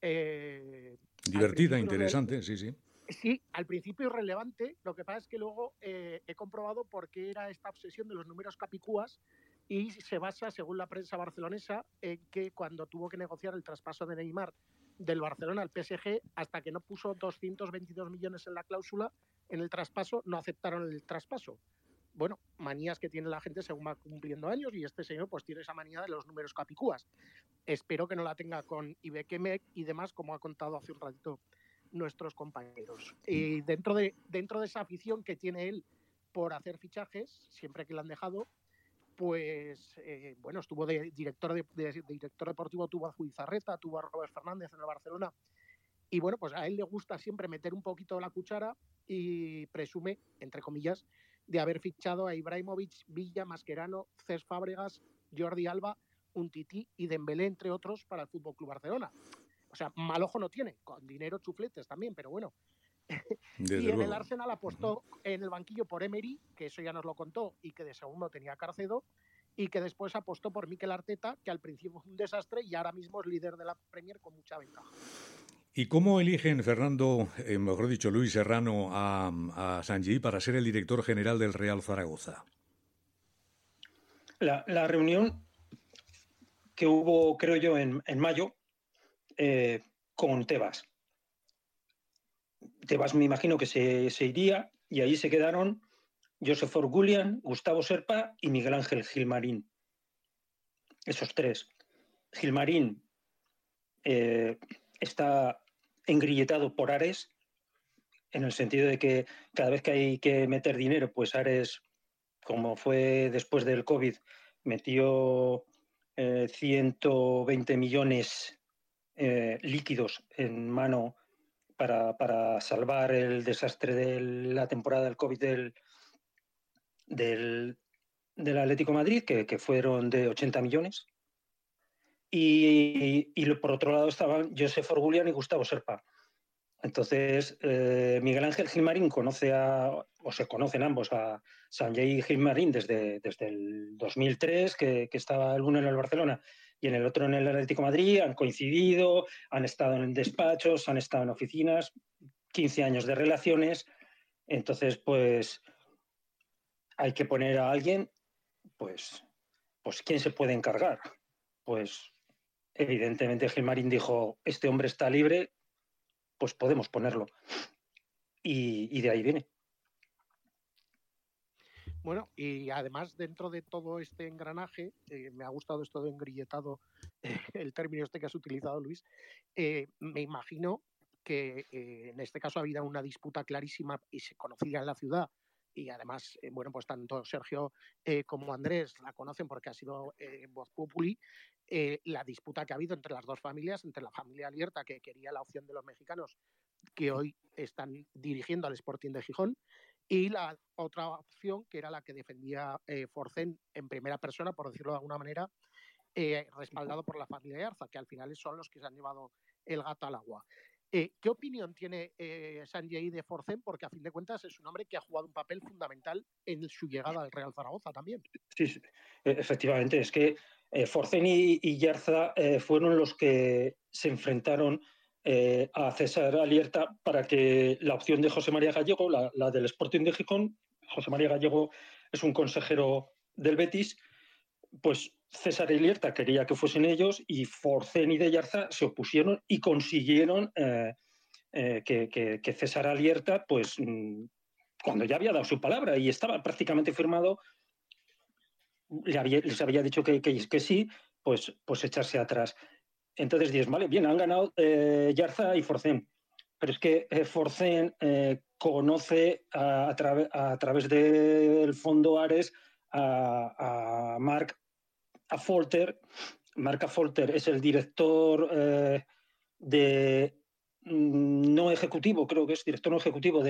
divertida, interesante, sí. Sí, al principio irrelevante, lo que pasa es que luego he comprobado por qué era esta obsesión de los números capicúas, y se basa, según la prensa barcelonesa, en que cuando tuvo que negociar el traspaso de Neymar del Barcelona al PSG, hasta que no puso 222 millones en la cláusula, en el traspaso, no aceptaron el traspaso. Bueno, manías que tiene la gente según va cumpliendo años, y este señor pues tiene esa manía de los números capicúas. Espero que no la tenga con Ibequemek y demás, como ha contado hace un ratito nuestros compañeros. Y dentro de esa afición que tiene él por hacer fichajes, siempre que le han dejado, pues bueno, estuvo de director deportivo, tuvo a Zubizarreta, tuvo a Robert Fernández en el Barcelona, y bueno, pues a él le gusta siempre meter un poquito la cuchara y presume, entre comillas, de haber fichado a Ibrahimovic, Villa, Mascherano, Cesc Fábregas, Jordi Alba, Umtiti y Dembélé, entre otros, para el FC Barcelona. O sea, mal ojo no tiene, con dinero chufletes también, pero bueno. Y en el Arsenal apostó en el banquillo por Emery, que eso ya nos lo contó, y que de segundo tenía Carcedo, y que después apostó por Mikel Arteta, que al principio fue un desastre y ahora mismo es líder de la Premier con mucha ventaja. ¿Y cómo eligen, Fernando, mejor dicho, Luis Serrano, a Sanji para ser el director general del Real Zaragoza? La reunión que hubo, creo yo, en mayo, con Tebas. Tebas me imagino que se iría, y ahí se quedaron Josep Orgulian, Gustavo Serpa y Miguel Ángel Gilmarín. Esos 3. Gilmarín está engrilletado por Ares, en el sentido de que cada vez que hay que meter dinero, pues Ares, como fue después del COVID, metió 120 millones líquidos en mano para salvar el desastre de la temporada del COVID del Atlético de Madrid, que fueron de 80 millones. Y por otro lado estaban Josep Orgulian y Gustavo Serpa. Entonces, Miguel Ángel Gilmarín se conocen ambos a Sanjay Gilmarín desde el 2003, que estaba el uno en el Barcelona y en el otro en el Atlético de Madrid. Han coincidido, han estado en despachos, han estado en oficinas, 15 años de relaciones. Entonces, pues hay que poner a alguien, pues ¿quién se puede encargar? Pues evidentemente Gilmarín dijo, este hombre está libre, pues podemos ponerlo. Y de ahí viene. Bueno, y además dentro de todo este engranaje, me ha gustado esto de engrilletado, el término este que has utilizado, Luis, me imagino que en este caso ha habido una disputa clarísima y se conocía en la ciudad, y además, bueno, pues tanto Sergio como Andrés la conocen porque ha sido voz populi, la disputa que ha habido entre las dos familias, entre la familia Alierta, que quería la opción de los mexicanos, que hoy están dirigiendo al Sporting de Gijón, y la otra opción, que era la que defendía Forcén en primera persona, por decirlo de alguna manera, respaldado por la familia Yarza, que al final son los que se han llevado el gato al agua. ¿Qué opinión tiene Sanjay de Forcén? Porque a fin de cuentas es un hombre que ha jugado un papel fundamental en su llegada al Real Zaragoza también. Sí, efectivamente, es que Forcén y Yarza fueron los que se enfrentaron a César Alierta para que la opción de José María Gallego, la del Sporting de Gijón. José María Gallego es un consejero del Betis, pues César y Elierta quería que fuesen ellos y Forcén y Dellarza se opusieron y consiguieron que César Alierta, pues cuando ya había dado su palabra y estaba prácticamente firmado, les había dicho que sí, pues echarse atrás. Entonces dices, vale, bien, han ganado Yarza y Forcén, pero es que Forcén conoce a través del fondo Ares a Mark Affolter. Mark Affolter es el director no ejecutivo, creo que es director no ejecutivo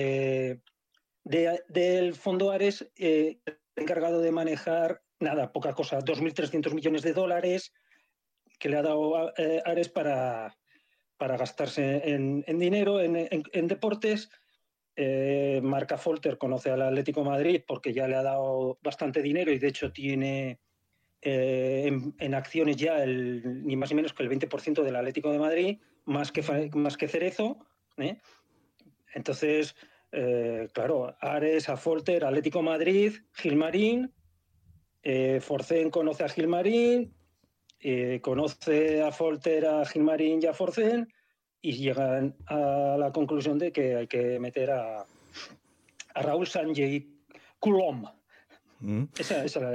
del fondo Ares, encargado de manejar, nada, poca cosa, 2.300 millones de dólares que le ha dado Ares para gastarse en dinero, en deportes. Marc Affolter conoce al Atlético de Madrid porque ya le ha dado bastante dinero y de hecho tiene en acciones ya ni más ni menos que el 20% del Atlético de Madrid, más que Cerezo. Entonces, claro, Ares, Affolter, Atlético de Madrid, Gilmarín, Forcén conoce a Gilmarín, conoce a Affolter, a Gilmarín y a Forcén y llegan a la conclusión de que hay que meter a Raúl Sanjay Coulomb. Esa es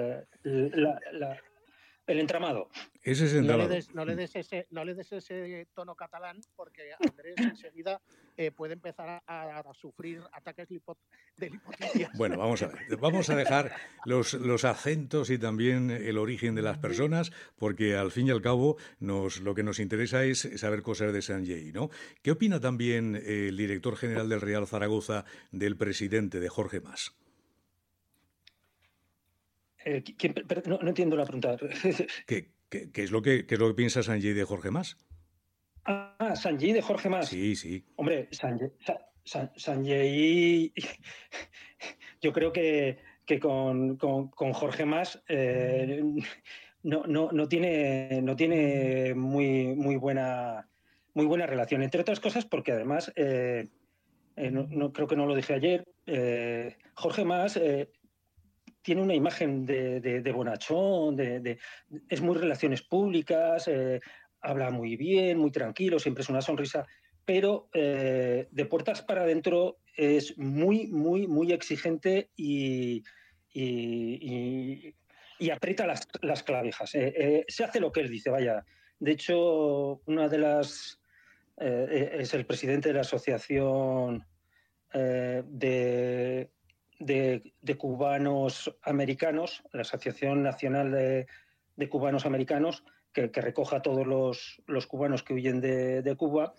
el entramado. Ese es el entramado. No le des ese tono catalán porque Andrés enseguida puede empezar a sufrir ataques de lipotipia. Bueno, vamos a ver. Vamos a dejar los acentos y también el origen de las personas, porque al fin y al cabo lo que nos interesa es saber cosas de Sanjay, ¿no? ¿Qué opina también el director general del Real Zaragoza del presidente, de Jorge Mas? No entiendo la pregunta. ¿Qué es lo que piensa Sanjay de Jorge Mas? Ah, Sanjay de Jorge Mas. Sí. Hombre, Sanjay, yo creo que con Jorge Mas no tiene muy buena relación, entre otras cosas porque además no creo que no lo dije ayer, Jorge Mas tiene una imagen de bonachón, es muy relaciones públicas, habla muy bien, muy tranquilo, siempre es una sonrisa, pero de puertas para adentro es muy exigente y aprieta las clavijas. Se hace lo que él dice, vaya. De hecho, una de las... es el presidente de la asociación de cubanos americanos, la Asociación Nacional de Cubanos Americanos, que recoja a todos los cubanos que huyen de Cuba,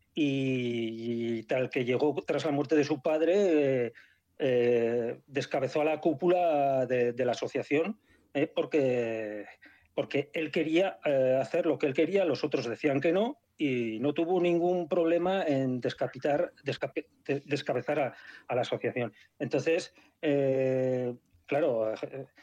y tal que llegó tras la muerte de su padre, descabezó a la cúpula de la asociación, porque él quería hacer lo que él quería, los otros decían que no, y no tuvo ningún problema en descabezar a la asociación. Entonces, claro,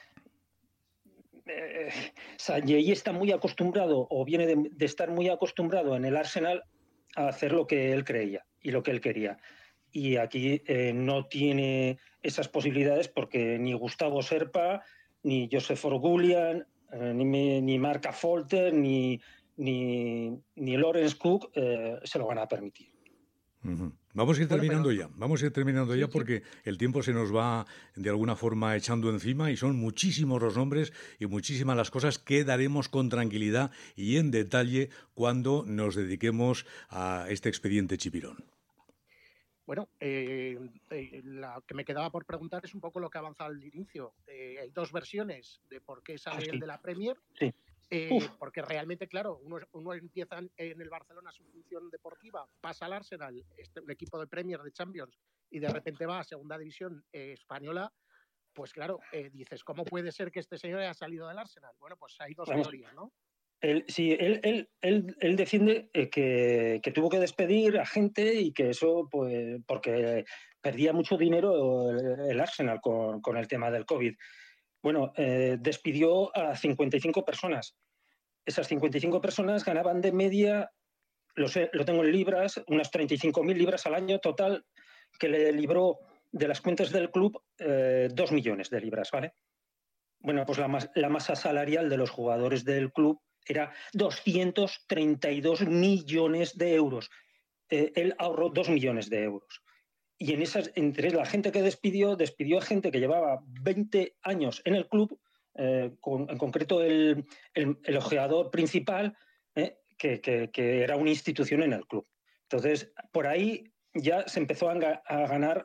Sanjay está muy acostumbrado, o viene de estar muy acostumbrado en el Arsenal a hacer lo que él creía y lo que él quería. Y aquí no tiene esas posibilidades porque ni Gustavo Serpa, ni Joseph Forgulian, ni Marc Affolter, ni Lawrence Cook se lo van a permitir. Uh-huh. Vamos a ir terminando ya porque el tiempo se nos va de alguna forma echando encima y son muchísimos los nombres y muchísimas las cosas que daremos con tranquilidad y en detalle cuando nos dediquemos a este expediente Chipirón. Bueno, la que me quedaba por preguntar es un poco lo que ha avanzado al inicio. Hay dos versiones de por qué sale el de la Premier. Sí. Porque realmente, claro, uno empieza en el Barcelona su función deportiva, pasa al Arsenal, un equipo de Premier, de Champions, y de repente va a Segunda División española, pues claro, dices, ¿cómo puede ser que este señor haya salido del Arsenal? Bueno, pues hay dos teorías, ¿no? Él defiende que tuvo que despedir a gente y que eso, pues, porque perdía mucho dinero el Arsenal con el tema del COVID. Bueno, despidió a 55 personas. Esas 55 personas ganaban de media, lo tengo en libras, unas 35.000 libras al año total, que le libró de las cuentas del club 2 millones de libras, ¿vale? Bueno, pues la masa salarial de los jugadores del club era 232 millones de euros. Él ahorró 2 millones de euros. Y entre la gente que despidió a gente que llevaba 20 años en el club, en concreto el ojeador principal, que era una institución en el club. Entonces, por ahí ya se empezó a ganar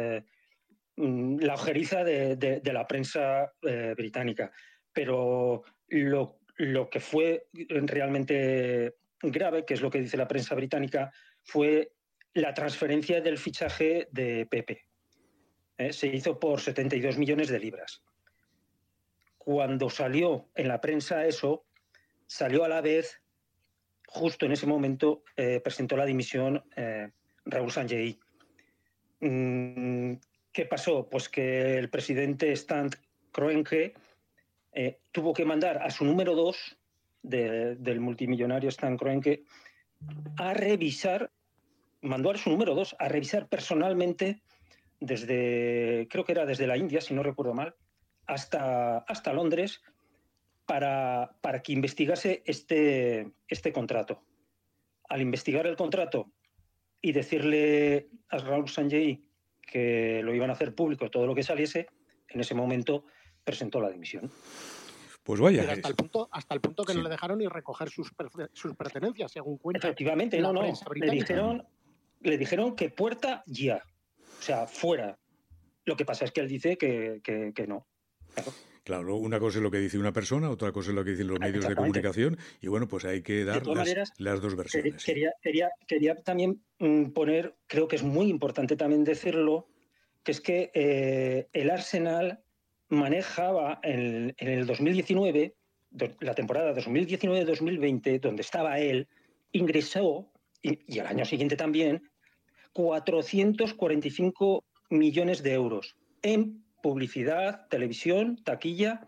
la ojeriza de la prensa británica. Pero lo que fue realmente grave, que es lo que dice la prensa británica, fue la transferencia del fichaje de Pepe. Se hizo por 72 millones de libras. Cuando salió en la prensa eso, salió a la vez, justo en ese momento, presentó la dimisión Raúl Sanllehy. ¿Qué pasó? Pues que el presidente Stan Kroenke tuvo que mandar a su número 2 del multimillonario Stan Kroenke a revisar, mandó a su número 2 a revisar personalmente creo que era desde la India, si no recuerdo mal, hasta Londres para que investigase este contrato. Al investigar el contrato y decirle a Raúl Sanllehy que lo iban a hacer público todo lo que saliese, en ese momento presentó la dimisión. Pues vaya. Pero hasta el punto que no le dejaron ni recoger sus pertenencias, según cuenta. Efectivamente, la prensa británica. Le dijeron que puerta ya, o sea, fuera. Lo que pasa es que él dice que no. Claro, una cosa es lo que dice una persona, otra cosa es lo que dicen los medios de comunicación, y bueno, pues hay que dar las dos versiones. Quería también poner, creo que es muy importante también decirlo, que es que el Arsenal manejaba en el 2019, la temporada 2019-2020, donde estaba él, ingresó, y al año siguiente también, 445 millones de euros en publicidad, televisión, taquilla,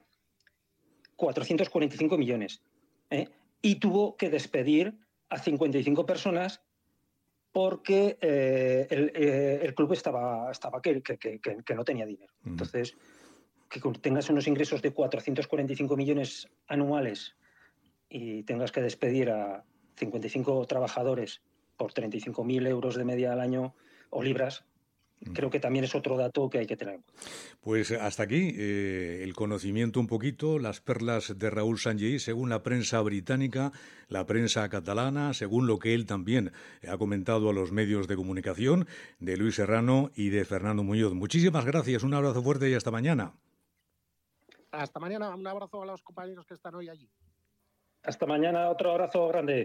445 millones. Y tuvo que despedir a 55 personas porque el club estaba que no tenía dinero. Entonces, que tengas unos ingresos de 445 millones anuales y tengas que despedir a 55 trabajadores por 35.000 euros de media al año o libras, creo que también es otro dato que hay que tener en cuenta. Pues hasta aquí el conocimiento un poquito, las perlas de Raúl Sanllehy, según la prensa británica, la prensa catalana, según lo que él también ha comentado a los medios de comunicación, de Luis Serrano y de Fernando Muñoz. Muchísimas gracias, un abrazo fuerte y hasta mañana. Hasta mañana, un abrazo a los compañeros que están hoy allí. Hasta mañana, otro abrazo grande.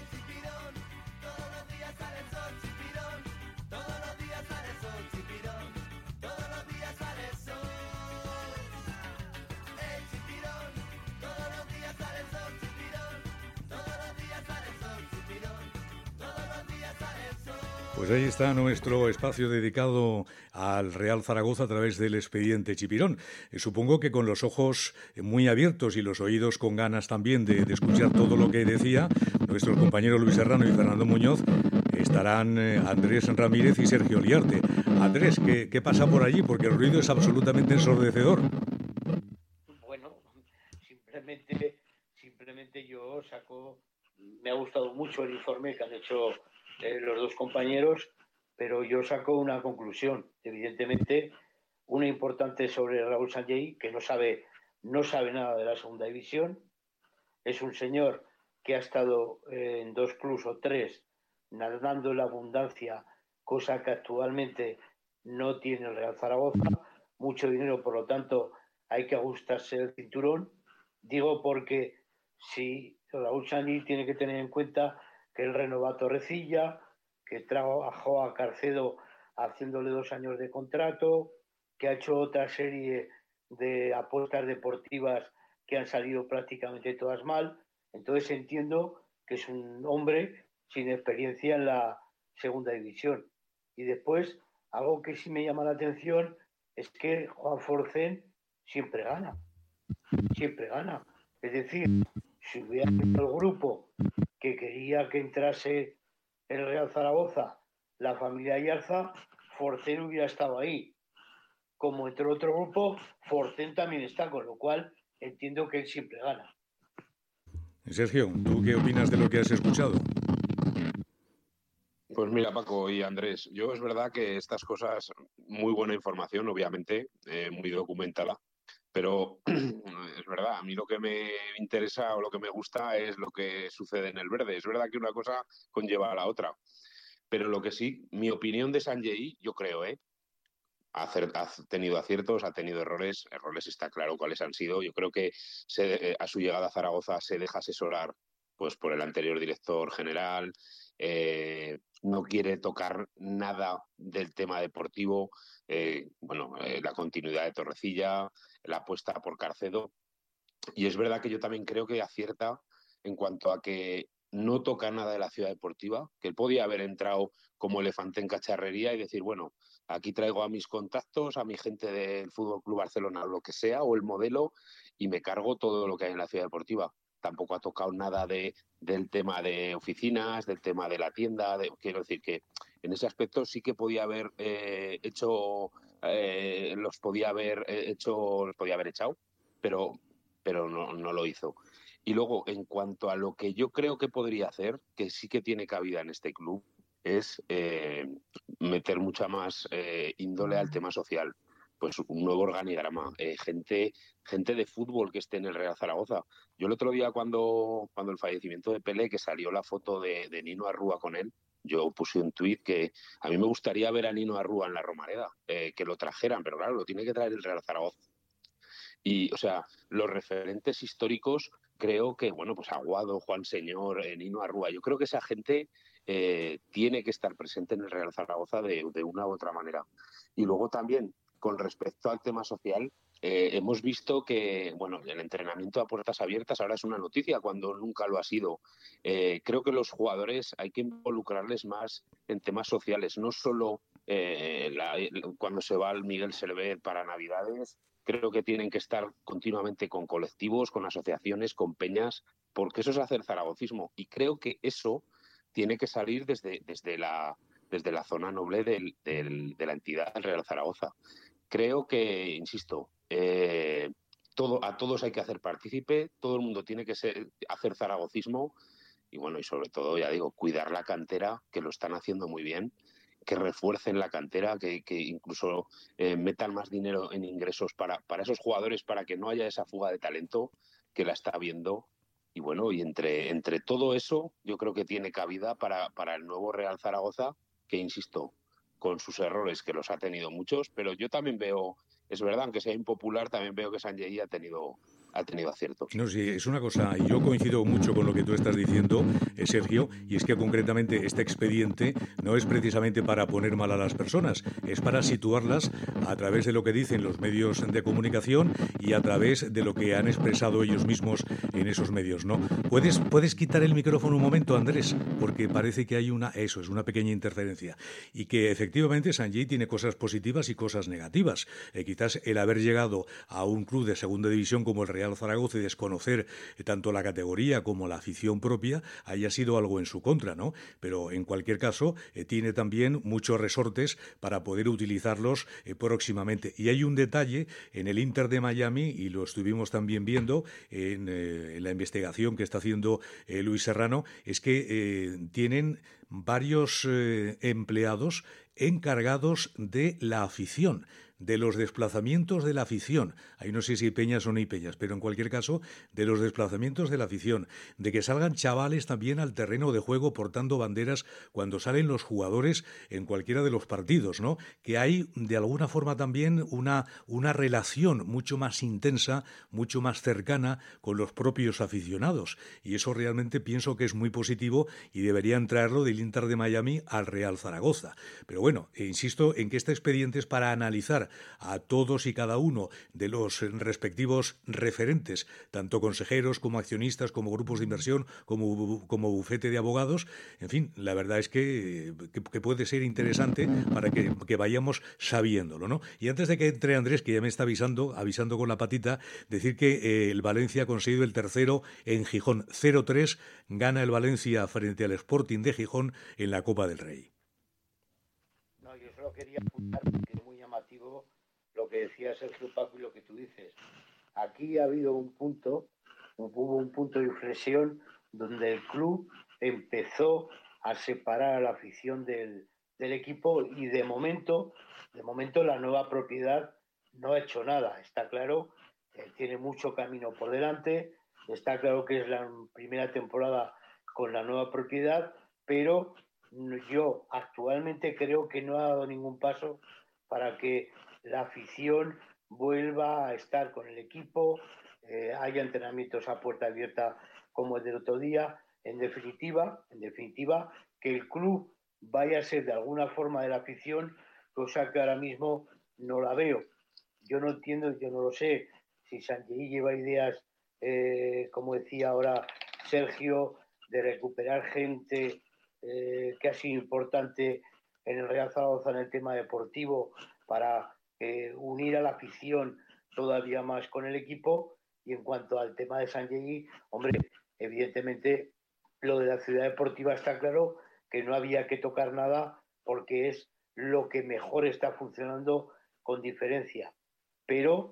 Pues ahí está nuestro espacio dedicado al Real Zaragoza a través del expediente Chipirón. Supongo que con los ojos muy abiertos y los oídos con ganas también de escuchar todo lo que decía nuestros compañeros Luis Serrano y Fernando Muñoz, estarán Andrés Ramírez y Sergio Liarte. Andrés, ¿qué pasa por allí? Porque el ruido es absolutamente ensordecedor. Bueno, simplemente yo saco... Me ha gustado mucho el informe que han hecho los dos compañeros, pero yo saco una conclusión. Evidentemente, una importante sobre Raúl Sanllehy, que no sabe nada de la segunda división. Es un señor que ha estado en 2 clubes o 3 nadando en la abundancia, cosa que actualmente no tiene el Real Zaragoza. Mucho dinero, por lo tanto, hay que ajustarse el cinturón. Digo porque si Raúl Sanllehy tiene que tener en cuenta que él renovó a Torrecilla, que trabajó a Carcedo haciéndole 2 años de contrato, que ha hecho otra serie de apuestas deportivas que han salido prácticamente todas mal. Entonces entiendo que es un hombre sin experiencia en la segunda división. Y después, algo que sí me llama la atención es que Juan Forcén siempre gana. Es decir, si hubiera el grupo que quería que entrase el Real Zaragoza, la familia Ayarza, Forcén hubiera estado ahí. como entre el otro grupo, Forcén también está, con lo cual entiendo que él siempre gana. Sergio, ¿tú qué opinas de lo que has escuchado? Pues mira, Paco y Andrés, yo es verdad que estas cosas, muy buena información, obviamente, muy documentada, pero es verdad, a mí lo que me interesa o lo que me gusta es lo que sucede en el verde. Es verdad que una cosa conlleva a la otra, pero lo que sí, mi opinión de Sanjay, yo creo, ha tenido aciertos, ha tenido errores está claro cuáles han sido. Yo creo que a su llegada a Zaragoza se deja asesorar pues por el anterior director general, no quiere tocar nada del tema deportivo, la continuidad de Torrecilla, la apuesta por Carcedo, y es verdad que yo también creo que acierta en cuanto a que no toca nada de la ciudad deportiva, que él podía haber entrado como elefante en cacharrería y decir, bueno, aquí traigo a mis contactos, a mi gente del Fútbol Club Barcelona, lo que sea, o el modelo, y me cargo todo lo que hay en la ciudad deportiva. Tampoco ha tocado nada del tema de oficinas, del tema de la tienda. Quiero decir que en ese aspecto sí que podía haber los podía haber echado, pero no lo hizo. Y luego, en cuanto a lo que yo creo que podría hacer, que sí que tiene cabida en este club, es meter mucha más índole al tema social. Pues un nuevo organigrama, gente de fútbol que esté en el Real Zaragoza. Yo el otro día, cuando el fallecimiento de Pelé, que salió la foto de Nino Arrúa con él, yo puse un tuit que a mí me gustaría ver a Nino Arrúa en la Romareda, que lo trajeran, pero claro, lo tiene que traer el Real Zaragoza. Y, o sea, los referentes históricos, creo que, bueno, pues Aguado, Juan Señor, Nino Arrúa, yo creo que esa gente tiene que estar presente en el Real Zaragoza de una u otra manera. Y luego también, con respecto al tema social, hemos visto que, bueno, el entrenamiento a puertas abiertas ahora es una noticia cuando nunca lo ha sido. Creo que los jugadores hay que involucrarles más en temas sociales, no solo cuando se va al Miguel Servet para Navidades. Creo que tienen que estar continuamente con colectivos, con asociaciones, con peñas, porque eso es hacer zaragocismo. Y creo que eso tiene que salir desde la zona noble de la entidad del Real Zaragoza. Creo que, insisto, a todos hay que hacer partícipe, todo el mundo tiene que hacer zaragocismo y, bueno, y sobre todo, ya digo, cuidar la cantera, que lo están haciendo muy bien, que refuercen la cantera, que incluso metan más dinero en ingresos para esos jugadores, para que no haya esa fuga de talento que la está habiendo. Y bueno, y entre todo eso, yo creo que tiene cabida para el nuevo Real Zaragoza, que insisto, con sus errores, que los ha tenido muchos, pero yo también veo, es verdad, aunque sea impopular, también veo que Sanjay ha tenido aciertos. No, sí, es una cosa, y yo coincido mucho con lo que tú estás diciendo, Sergio, y es que concretamente este expediente no es precisamente para poner mal a las personas, es para situarlas a través de lo que dicen los medios de comunicación y a través de lo que han expresado ellos mismos en esos medios, ¿no? ¿Puedes quitar el micrófono un momento, Andrés? Porque parece que hay una pequeña interferencia. Y que efectivamente Sanjay tiene cosas positivas y cosas negativas. Quizás el haber llegado a un club de segunda división como el Real Zaragoza y desconocer tanto la categoría como la afición propia haya sido algo en su contra, ¿no? Pero en cualquier caso tiene también muchos resortes para poder utilizarlos próximamente. Y hay un detalle en el Inter de Miami, y lo estuvimos también viendo en la investigación que está haciendo Luis Serrano, es que tienen varios empleados encargados de la afición, de los desplazamientos de la afición. Ahí no sé si hay peñas o no hay peñas, pero en cualquier caso, de los desplazamientos de la afición, de que salgan chavales también al terreno de juego portando banderas cuando salen los jugadores en cualquiera de los partidos, ¿no? Que hay de alguna forma también una relación mucho más intensa, mucho más cercana con los propios aficionados. Y eso realmente pienso que es muy positivo y deberían traerlo del Inter de Miami al Real Zaragoza. Pero bueno, insisto en que este expediente es para analizar a todos y cada uno de los respectivos referentes, tanto consejeros como accionistas, como grupos de inversión, como bufete de abogados. En fin, la verdad es que puede ser interesante para que vayamos sabiéndolo, ¿no? Y antes de que entre Andrés, que ya me está avisando con la patita, decir que el Valencia ha conseguido el tercero en Gijón. 0-3 gana el Valencia frente al Sporting de Gijón en la Copa del Rey. No, yo solo quería apuntar porque es muy llamativo lo que decía Sergio Paco y lo que tú dices. Aquí ha habido hubo un punto de inflexión donde el club empezó a separar a la afición del equipo y de momento la nueva propiedad no ha hecho nada. Está claro que tiene mucho camino por delante, está claro que es la primera temporada con la nueva propiedad, pero yo actualmente creo que no ha dado ningún paso para que la afición vuelva a estar con el equipo, haya entrenamientos a puerta abierta como el del otro día. En definitiva, que el club vaya a ser de alguna forma de la afición, cosa que ahora mismo no la veo. Yo no entiendo, yo no lo sé, si Sanjei lleva ideas, como decía ahora Sergio, de recuperar gente que ha sido importante en el Real Zaragoza en el tema deportivo para unir a la afición todavía más con el equipo. Y en cuanto al tema de Sanjei, hombre, evidentemente lo de la ciudad deportiva está claro que no había que tocar nada porque es lo que mejor está funcionando con diferencia. Pero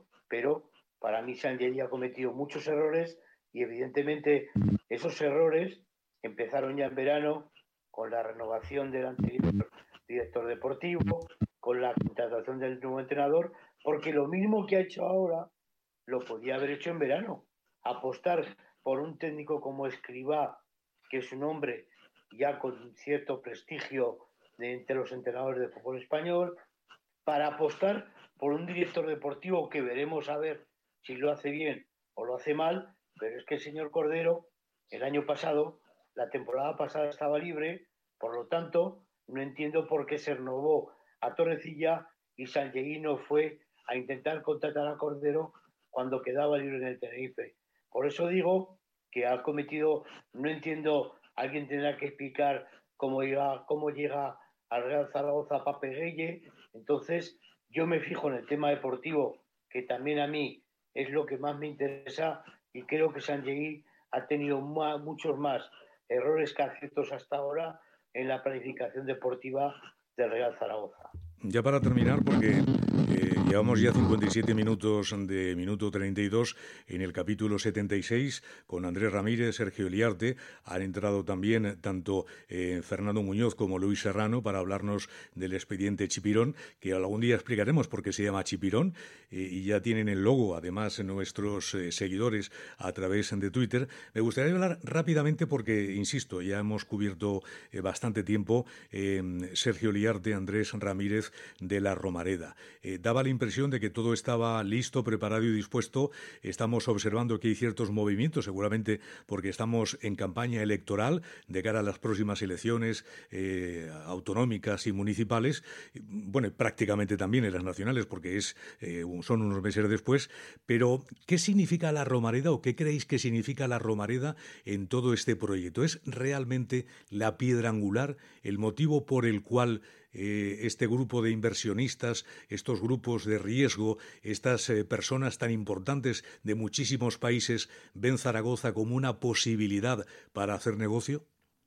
para mí Sanjei ha cometido muchos errores y evidentemente esos errores empezaron ya en verano con la renovación del anterior director deportivo, con la contratación del nuevo entrenador, porque lo mismo que ha hecho ahora lo podía haber hecho en verano. Apostar por un técnico como Escribá, que es un hombre ya con cierto prestigio entre los entrenadores de fútbol español, para apostar por un director deportivo que veremos a ver si lo hace bien o lo hace mal, pero es que el señor Cordero, el año pasado, la temporada pasada estaba libre, por lo tanto, no entiendo por qué se renovó a Torrecilla y Sanjei no fue a intentar contratar a Cordero cuando quedaba libre en el Tenerife. Por eso digo que ha cometido, no entiendo, alguien tendrá que explicar cómo llega al Real Zaragoza Pape Gueye. Entonces, yo me fijo en el tema deportivo, que también a mí es lo que más me interesa, y creo que Sanjei ha tenido muchos más errores que aciertos hasta ahora en la planificación deportiva del Real Zaragoza. Ya para terminar, porque llevamos ya 57 minutos de minuto 32 en el capítulo 76, con Andrés Ramírez, Sergio Eliarte. Han entrado también tanto Fernando Muñoz como Luis Serrano para hablarnos del expediente Chipirón, que algún día explicaremos por qué se llama Chipirón, y ya tienen el logo, además, nuestros seguidores a través de Twitter. Me gustaría hablar rápidamente porque, insisto, ya hemos cubierto bastante tiempo Sergio Eliarte, Andrés Ramírez de la Romareda. Daba la impresión de que todo estaba listo, preparado y dispuesto. Estamos observando que hay ciertos movimientos, seguramente porque estamos en campaña electoral de cara a las próximas elecciones autonómicas y municipales, bueno, prácticamente también en las nacionales, porque son unos meses después. Pero, ¿qué significa la Romareda o qué creéis que significa la Romareda en todo este proyecto? ¿Es realmente la piedra angular, el motivo por el cual este grupo de inversionistas, estos grupos de riesgo, estas personas tan importantes de muchísimos países ven Zaragoza como una posibilidad para hacer negocio?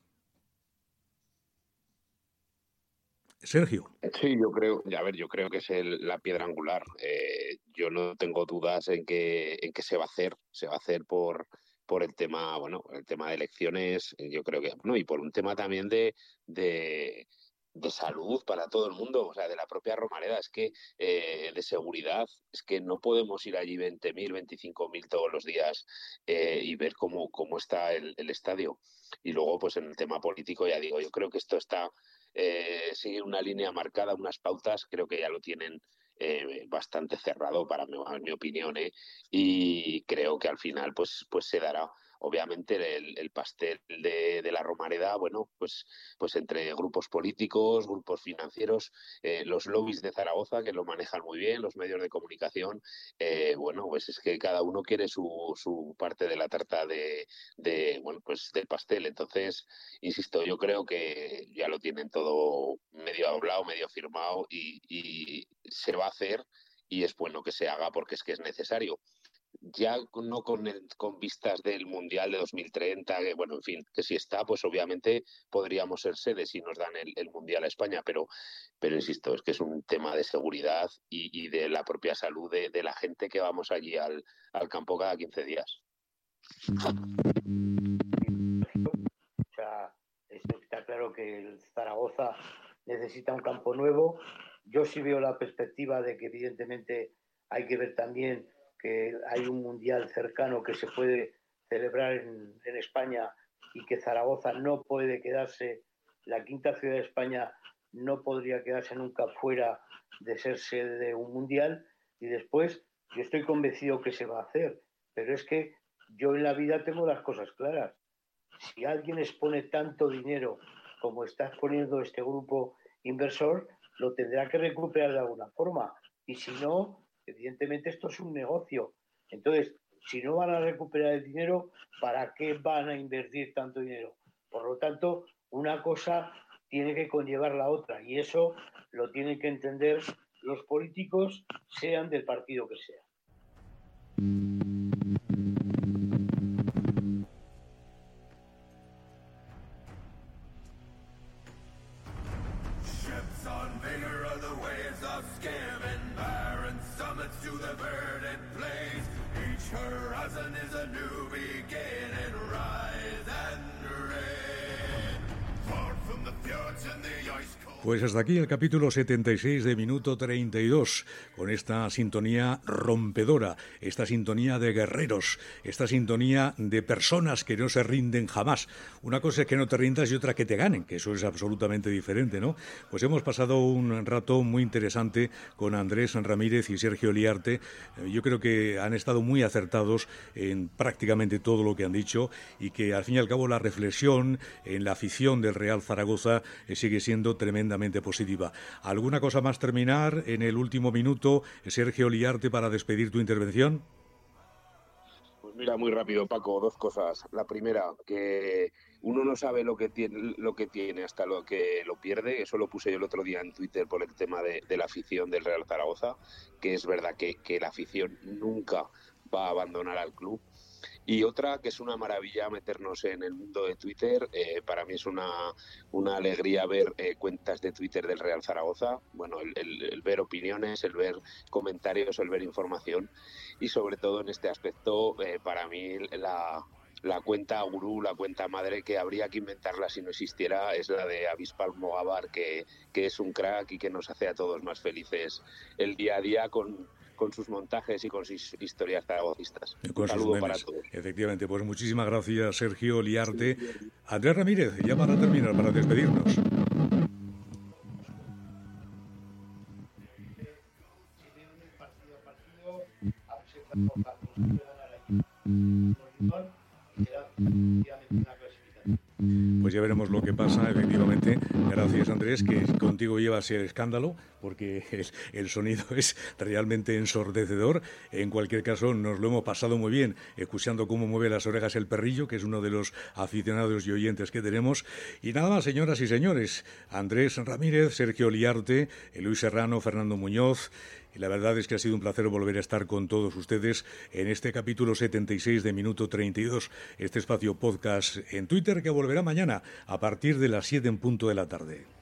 Sergio. Sí, yo creo que es la piedra angular. Yo no tengo dudas en que se va a hacer por el tema, bueno, el tema de elecciones. Yo creo que, bueno, y por un tema también de salud para todo el mundo, o sea, de la propia Romareda, es que de seguridad, es que no podemos ir allí 20.000, 25.000 todos los días y ver cómo está el estadio. Y luego, pues en el tema político, ya digo, yo creo que esto sigue una línea marcada, unas pautas, creo que ya lo tienen bastante cerrado a mi opinión, y creo que al final pues se dará. Obviamente el pastel de la Romareda, bueno, pues entre grupos políticos, grupos financieros, los lobbies de Zaragoza, que lo manejan muy bien, los medios de comunicación, bueno, pues es que cada uno quiere su parte de la tarta bueno, pues del pastel. Entonces, insisto, yo creo que ya lo tienen todo medio hablado, medio firmado y se va a hacer, y es bueno que se haga porque es que es necesario. ya no con vistas del Mundial de 2030, que bueno, en fin, que si está, pues obviamente podríamos ser sede si nos dan el Mundial a España, pero insisto, es que es un tema de seguridad y de la propia salud de la gente que vamos allí al campo cada 15 días. O sea, está claro que el Zaragoza necesita un campo nuevo. Yo sí veo la perspectiva de que evidentemente hay que ver también que hay un mundial cercano que se puede celebrar en España y que Zaragoza no puede quedarse, la quinta ciudad de España no podría quedarse nunca fuera de ser sede de un mundial. Y después yo estoy convencido que se va a hacer, pero es que yo en la vida tengo las cosas claras. Si alguien expone tanto dinero como está exponiendo este grupo inversor, lo tendrá que recuperar de alguna forma. Y si no, evidentemente esto es un negocio. Entonces, si no van a recuperar el dinero, ¿para qué van a invertir tanto dinero? Por lo tanto, una cosa tiene que conllevar la otra, y eso lo tienen que entender los políticos, sean del partido que sea. Pues hasta aquí el capítulo 76 de Minuto 32, con esta sintonía rompedora, esta sintonía de guerreros, esta sintonía de personas que no se rinden jamás. Una cosa es que no te rindas y otra que te ganen, que eso es absolutamente diferente, ¿no? Pues hemos pasado un rato muy interesante con Andrés Ramírez y Sergio Liarte. Yo creo que han estado muy acertados en prácticamente todo lo que han dicho y que al fin y al cabo la reflexión en la afición del Real Zaragoza sigue siendo tremendamente positiva. ¿Alguna cosa más terminar en el último minuto, Sergio Liarte, para despedir tu intervención? Pues mira, muy rápido, Paco, dos cosas. La primera, que uno no sabe lo que tiene hasta lo que lo pierde. Eso lo puse yo el otro día en Twitter por el tema de la afición del Real Zaragoza, que es verdad que la afición nunca va a abandonar al club. Y otra, que es una maravilla meternos en el mundo de Twitter. Para mí es una alegría ver cuentas de Twitter del Real Zaragoza. Bueno, el ver opiniones, el ver comentarios, el ver información. Y sobre todo en este aspecto, para mí la cuenta gurú, la cuenta madre, que habría que inventarla si no existiera, es la de Avispal Mogabar, que es un crack y que nos hace a todos más felices el día a día con sus montajes y con sus historias zaragocistas. Un saludo para todos. Efectivamente, pues muchísimas gracias, Sergio Liarte. Andrés Ramírez, ya para terminar, para despedirnos. Pues ya veremos lo que pasa, efectivamente. Gracias, Andrés, que contigo llevas el escándalo, porque el sonido es realmente ensordecedor. En cualquier caso, nos lo hemos pasado muy bien, escuchando cómo mueve las orejas el perrillo, que es uno de los aficionados y oyentes que tenemos. Y nada más, señoras y señores, Andrés Ramírez, Sergio Liarte, Luis Serrano, Fernando Muñoz. Y la verdad es que ha sido un placer volver a estar con todos ustedes en este capítulo 76 de Minuto 32, este espacio podcast en Twitter que volverá mañana a partir de las 7 en punto de la tarde.